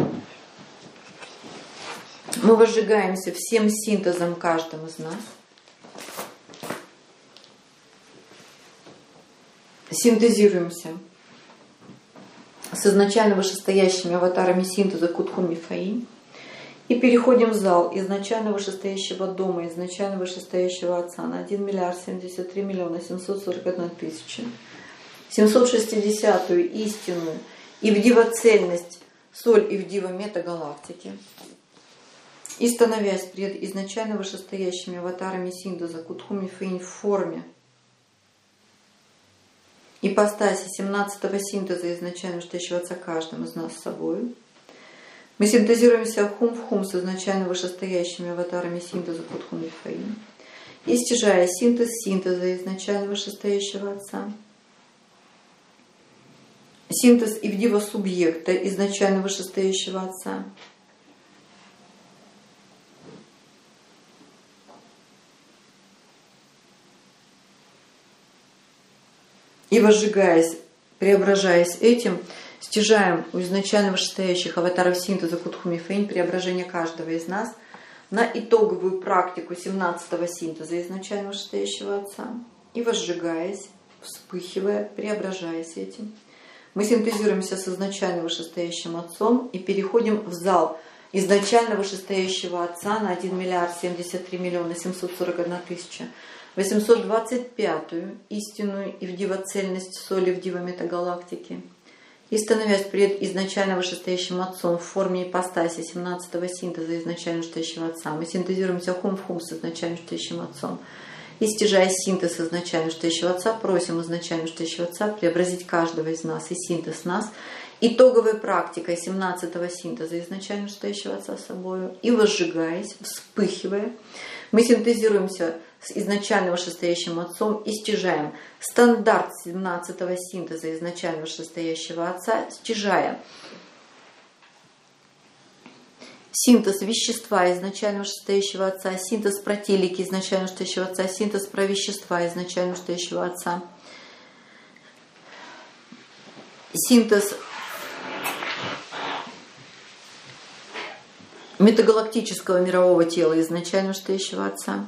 Мы возжигаемся всем синтезом каждым из нас. Синтезируемся с изначально вышестоящими аватарами синтеза Кутхуми Фаи и переходим в зал изначально вышестоящего дома, изначально вышестоящего Отца на один миллиард семьдесят три миллиона семьсот сорок одна тысяча, семьсот шестидесятую истинную Ивдива цельность, соль Ивдива метагалактики. И становясь пред изначально вышестоящими аватарами синтеза Кутхуми Фаи в форме ипостаси семнадцатого синтеза изначально вышестоящего Отца каждым из нас с собой, Мы синтезируемся хум в хум с изначально вышестоящими аватарами синтеза Кутхум Мифаим. И стяжая синтез синтеза изначально вышестоящего Отца. Синтез Ивдива субъекта изначально вышестоящего Отца. И возжигаясь, преображаясь этим, стяжаем у изначально вышестоящих аватаров синтеза Кутхум Мифаим преображение каждого из нас на итоговую практику семнадцатого синтеза изначально вышестоящего Отца. И возжигаясь, вспыхивая, преображаясь этим, мы синтезируемся с изначально вышестоящим Отцом и переходим в зал изначально вышестоящего Отца на один миллиард семьдесят три миллиона семьсот сорок одна тысяча восемьсот двадцать пятую истинную ивдивоцельность соли Ивдива метагалактики. И становясь пред изначально вышестоящим Отцом в форме ипостаси семнадцатого синтеза изначально вышестоящего Отца, мы синтезируемся хум в хум с изначально вышестоящим Отцом. И стяжая синтез изначально вышестоящего Отца, просим изначально вышестоящего Отца преобразить каждого из нас и синтез нас итоговой практикой семнадцатого синтеза изначально вышестоящего Отца с собой. И возжигаясь, вспыхивая, мы синтезируемся с изначально вышестоящим Отцом и стяжаем стандарт семнадцатого синтеза изначально вышестоящего Отца, стяжая синтез вещества изначально вышестоящего Отца, синтез протелики изначально вышестоящего Отца, синтез провещества изначально вышестоящего Отца, синтез метагалактического мирового тела изначально вышестоящего Отца,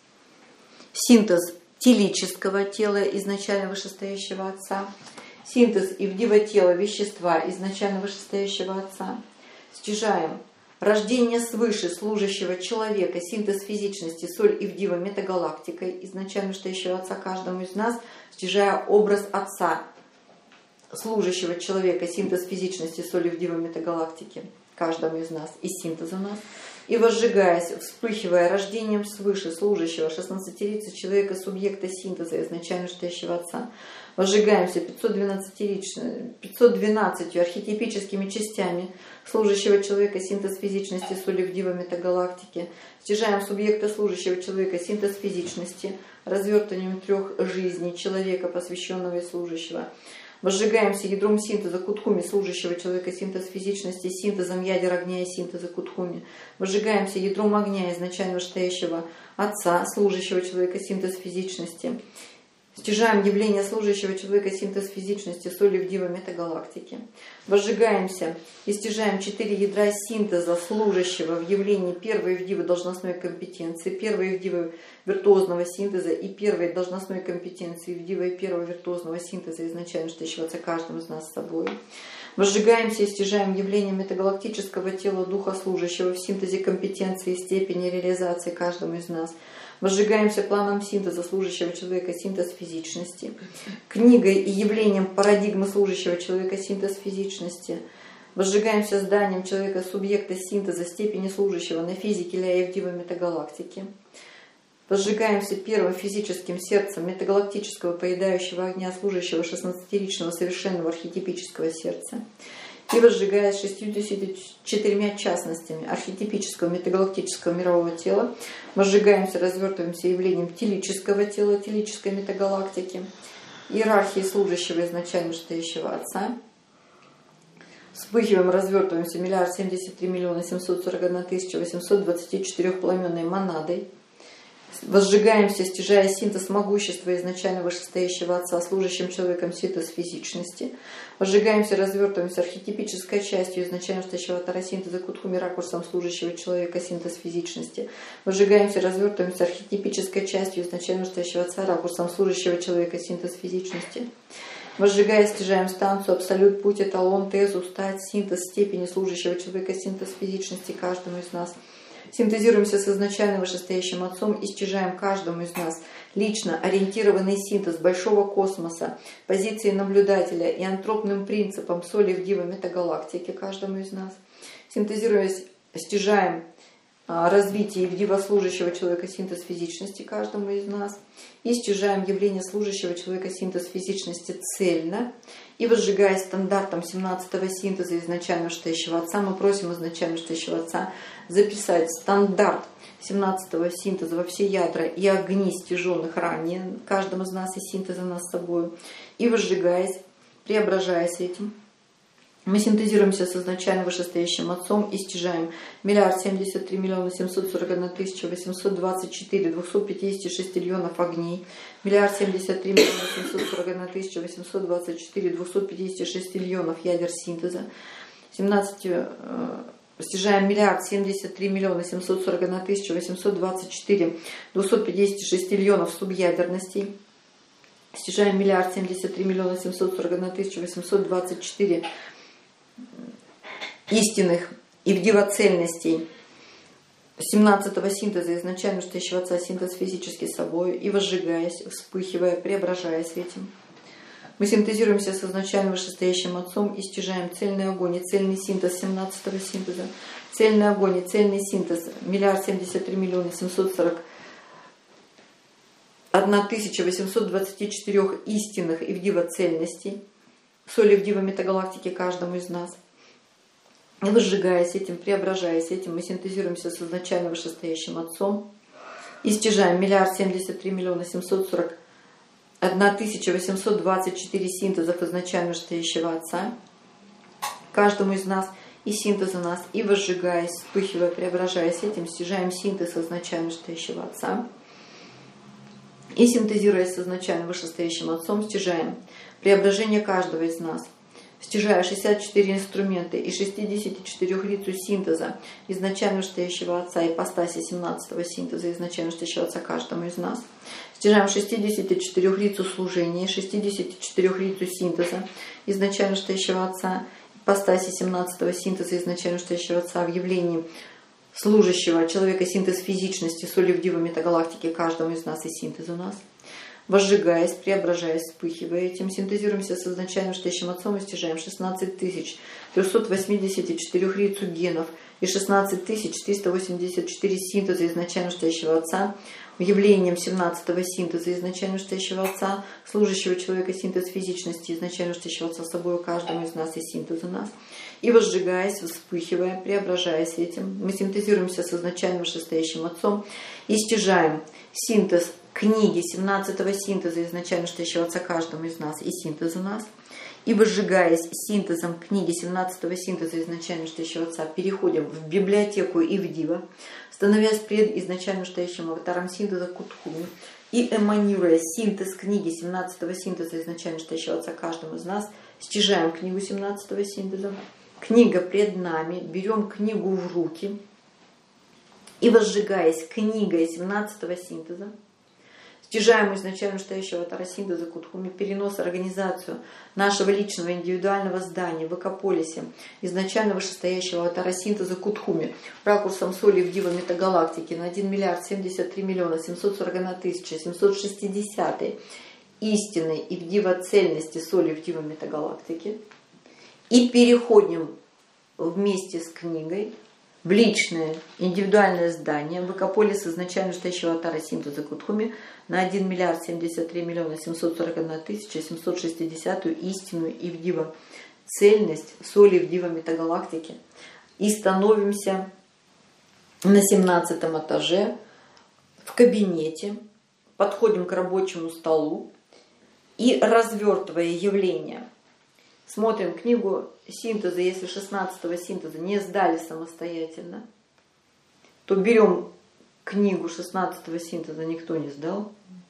синтез телического тела изначально вышестоящего Отца, синтез Ивдива тела вещества изначально вышестоящего Отца, стяжаем рождение свыше служащего человека, синтез физичности, соль Ивдива метагалактикой изначально вышестоящего Отца каждому из нас, стяжая образ Отца служащего человека, синтез физичности, соль Ивдива метагалактики каждому из нас и синтеза нас. И возжигаясь, вспыхивая рождением свыше служащего шестнадцатилица человека субъекта синтеза изначально вышестоящего Отца, возжигаемся пятьсот двенадцатью архетипическими частями служащего человека синтез физичности соли Ивдива метагалактики, стяжаем субъекта служащего человека синтез физичности развертыванием трех жизней человека, посвященного и служащего. Возжигаемся ядром синтеза Кутхуми, служащего человека синтез физичности, синтезом ядер огня и синтеза Кутхуми. Возжигаемся ядром огня изначально вышестоящего Отца, служащего человека синтез физичности. Стяжаем явление служащего человека синтез физичности, соли Ивдива метагалактики. Возжигаемся и стяжаем четыре ядра синтеза служащего в явлении первой Ивдивы должностной компетенции, первой Ивдивы виртуозного синтеза и первой должностной компетенции Ивдива и первого виртуозного синтеза изначально вышестоящего Отца каждому из нас с собой. Возжигаемся и стяжаем явление метагалактического тела духа служащего в синтезе компетенции и степени реализации каждому из нас. Возжигаемся планом синтеза служащего человека синтез физичности, книгой и явлением парадигмы служащего человека синтез физичности. Возжигаемся зданием человека субъекта синтеза степени служащего на физике Ля Ивдива метагалактики. Возжигаемся первым физическим сердцем метагалактического поедающего огня служащего шестнадцатиличного совершенного архетипического сердца. И возжигаясь шестьюдесятью четырьмя частностями архетипического метагалактического мирового тела, возжигаемся, развертываемся явлением телического тела, телической метагалактики, иерархии служащего изначально вышестоящего Отца. Вспыхиваем, развертываемся миллиард семьдесят три миллиона семьсот сорок одна тысяча восемьсот двадцать четыре пламенной монадой. Возжигаемся, стяжая синтез могущества изначально вышестоящего Отца, служащим человеком синтез физичности. Возжигаемся, развертываемся архетипической частью изначально вышестоящего Отца синтеза Кутхуми ракурсом служащего человека синтез физичности. Возжигаемся, развертываемся архетипической частью изначально вышестоящего Отца ракурсом служащего человека синтез физичности. Возжигая, стяжаем станцию, абсолют, путь, эталон, тезу, стать, синтез степени служащего человека синтез физичности каждому из нас. Синтезируемся с изначально вышестоящим Отцом и стяжаем каждому из нас лично ориентированный синтез большого космоса, позиции наблюдателя и антропным принципом соли Ивдива метагалактики каждому из нас. Синтезируясь, стяжаем развитие Ивдива служащего человека синтез физичности каждому из нас. И стяжаем явление служащего человека синтез физичности цельно. И возжигая стандартом семнадцатого синтеза изначально стоящего Отца, мы просим изначально стоящего Отца записать стандарт семнадцатого синтеза во все ядра и огни стяженных ранее каждому из нас и синтеза нас с собой. И возжигаясь, преображаясь этим, мы синтезируемся с изначально вышестоящим Отцом и стяжаем миллиард семьдесят три миллиона семьсот сорок одна тысяча восемьсот двадцать четыре двухсот пятидесяти шестиллионов огней, миллиард семьдесят три миллиона семьсот сорок одна тысяча восемьсот двадцать четыре двухсот пятидесяти шестиллионов ядер синтеза, семнадцать, стяжаем миллиард семьдесят три миллиона семьсот сорок одна тысяча восемьсот двадцать четыре двухсот пятидесяти шестиллионов субъядерностей, стяжаем миллиард семьдесят три миллиона семьсот сорок одна тысяча восемьсот двадцать четыре истинных ивдивоцельностей семнадцатого синтеза изначально стоящего Отца, синтез физически собой, и возжигаясь, вспыхивая, преображаясь этим. Мы синтезируемся с изначально вышестоящим Отцом и стяжаем цельный огонь и цельный синтез семнадцатого синтеза, цельный огонь и цельный синтез миллиард семьдесят три миллиона семьсот сорок одна тысяча восемьсот двадцать четыре истинных ивдивоцельностей, соли Ивдива метагалактики каждому из нас. И возжигаясь этим, преображаясь этим, мы синтезируемся с изначально вышестоящим Отцом и стяжаем миллиард семьдесят три миллиона семьсот сорок одна тысяча восемьсот двадцать четыре синтезов изначально вышестоящего Отца каждому из нас и синтеза нас, и возжигаясь, вспыхивая, преображаясь этим, стяжаем синтез изначально вышестоящего Отца и синтезируясь с изначально вышестоящим Отцом, стяжаем преображение каждого из нас, стяжая шестьдесят четыре инструмента и шестьдесят четыре лицу синтеза изначально вышестоящего Отца, ипостаси семнадцатого синтеза изначально вышестоящего Отца каждому из нас. Стяжаем шестьдесят четыре лицу служения, шестьдесят четыре лицу синтеза изначально вышестоящего Отца, ипостаси семнадцатого синтеза изначально вышестоящего Отца в явлении служащего человека синтез физичности, соли Ивдива метагалактики каждому из нас и синтез у нас. Возжигаясь, преображаясь, вспыхивая этим, синтезируемся с изначально вышестоящим Отцом и стяжаем шестнадцать тысяч трехсот восемьдесят четыре лицу генов и шестнадцать тысяч триста восемьдесят четыре синтеза изначально вышестоящего Отца, явлением семнадцатого синтеза изначально вышестоящего Отца, служащего человека синтез физичности изначально вышестоящего Отца с собой каждому из нас и синтеза нас. И возжигаясь, вспыхивая, преображаясь этим, мы синтезируемся с изначально вышестоящим Отцом и стяжаем синтез книги семнадцатого синтеза изначально вышестоящего Отца каждому из нас и синтез у нас. И возжигаясь синтезом книги семнадцатого синтеза изначально вышестоящего Отца, переходим в библиотеку Ивдива, становясь пред изначально вышестоящим аватаром синтеза Кутхуми и эманируя синтез книги семнадцатого синтеза изначально вышестоящего Отца каждому из нас, стяжаем книгу семнадцатого синтеза. Книга пред нами, берем книгу в руки и возжигаясь книгой семнадцатого синтеза, стяжаем изначально вышестоящего аватара синтеза Кутхуми перенос организацию нашего личного индивидуального здания в Экополисе изначально вышестоящего аватара синтеза Кутхуми ракурсом соли Ивдива метагалактики на один миллиард семьдесят три миллиона семьсот сорок одна тысяча семьсот шестьдесят истинной Ивдива цельности соли Ивдива метагалактики. И переходим вместе с книгой в личное индивидуальное здание в Экополис изначально вышестоящего аватара синтеза Кутхуми на один миллиард семьдесят три миллиона семьсот сорок одна тысяча семьсот шестьдесят истинную Ивдива цельность соли Ивдива метагалактики. И становимся на семнадцатом этаже в кабинете, подходим к рабочему столу и, развертывая явление, смотрим книгу синтеза. Если шестнадцатого синтеза не сдали самостоятельно, то берем книгу шестнадцатого синтеза, никто не сдал.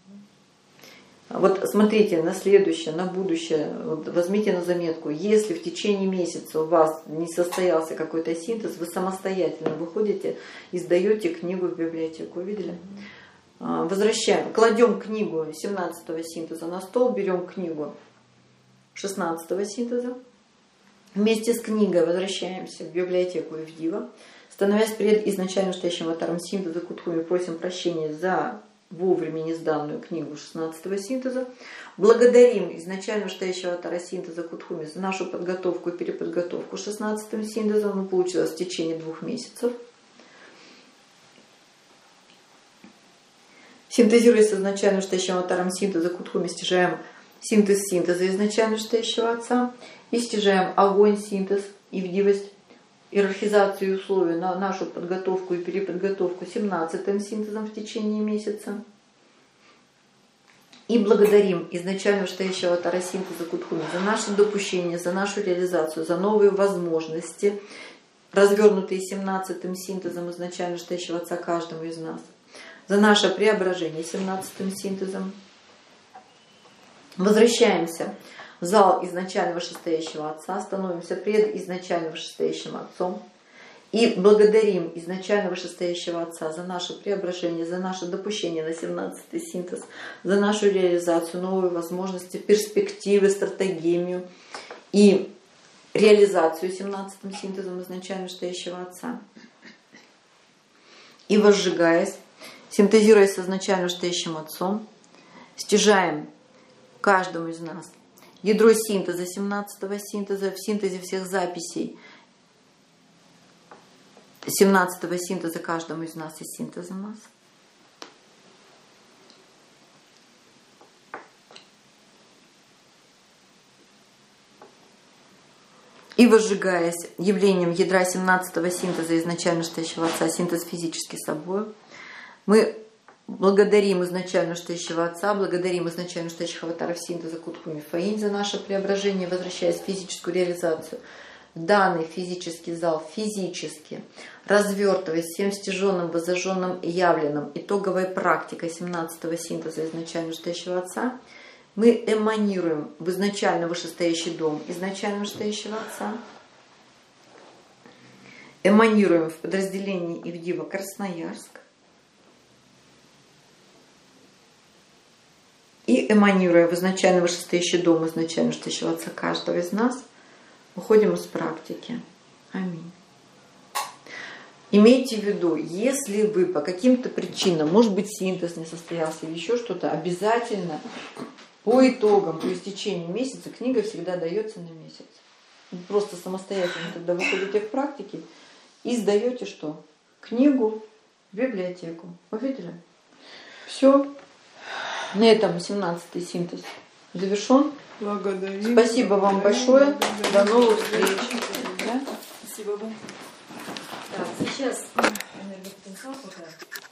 Вот смотрите на следующее, на будущее, вот возьмите на заметку, если в течение месяца у вас не состоялся какой-то синтез, вы самостоятельно выходите и сдаете книгу в библиотеку. Видели? Возвращаем, кладем книгу семнадцатого синтеза на стол, берем книгу шестнадцатого синтеза. Вместе с книгой возвращаемся в библиотеку Ивдива, становясь перед изначально вышестоящим аватаром синтеза Кутхуми, просим прощения за вовремя не сданную книгу шестнадцатого синтеза. Благодарим изначально вышестоящего аватара синтеза Кутхуми за нашу подготовку и переподготовку шестнадцатым синтезом. Ну, получилось в течение двух месяцев. Синтезируясь с изначально вышестоящим аватаром синтеза Кутхуми, стяжаем синтез синтеза изначально вышестоящего Отца и стяжаем огонь, синтез, ивдивость, иерархизацию и условия на нашу подготовку и переподготовку семнадцатым синтезом в течение месяца. И благодарим изначально вышестоящего аватара синтеза Кутхуми за наше допущение, за нашу реализацию, за новые возможности, развернутые семнадцатым синтезом изначально вышестоящего Отца каждому из нас, за наше преображение семнадцатым синтезом. Возвращаемся в зал изначально вышестоящего Отца, становимся пред изначально вышестоящим Отцом и благодарим изначально вышестоящего Отца за наше преображение, за наше допущение на семнадцатый синтез, за нашу реализацию, новые возможности, перспективы, стратегемию и реализацию семнадцатым синтезом изначально вышестоящего Отца. И возжигаясь, синтезируясь с изначально вышестоящим Отцом, стяжаем каждому из нас ядро синтеза семнадцатого синтеза в синтезе всех записей семнадцатого синтеза каждому из нас и синтеза нас. И возжигаясь явлением ядра семнадцатого синтеза изначально вышестоящего Отца, синтез физически собой, мы благодарим изначально вышестоящего Отца, благодарим изначально вышестоящих аватаров синтеза Кутхуми Фаинь за наше преображение, возвращаясь в физическую реализацию. Данный физический зал физически развертываясь всем стяженным, воззаженным и явленным итоговой практикой семнадцатого синтеза изначально вышестоящего Отца, мы эманируем в изначально вышестоящий дом изначально вышестоящего Отца, эманируем в подразделении Ивдива Красноярск и эманируя в изначально вышестоящий дом изначально вышестоящего Отца каждого из нас, уходим из практики. Аминь. Имейте в виду, если вы по каким-то причинам, может быть, синтез не состоялся или еще что-то, обязательно по итогам, по истечению месяца книга всегда дается на месяц. Вы просто самостоятельно тогда выходите в практике и сдаете что? Книгу в библиотеку. Увидели? Все. На этом семнадцатый синтез завершен. Благодарю. Спасибо вам большое. До новых встреч. Спасибо вам. Так, сейчас энергопотенциал пока.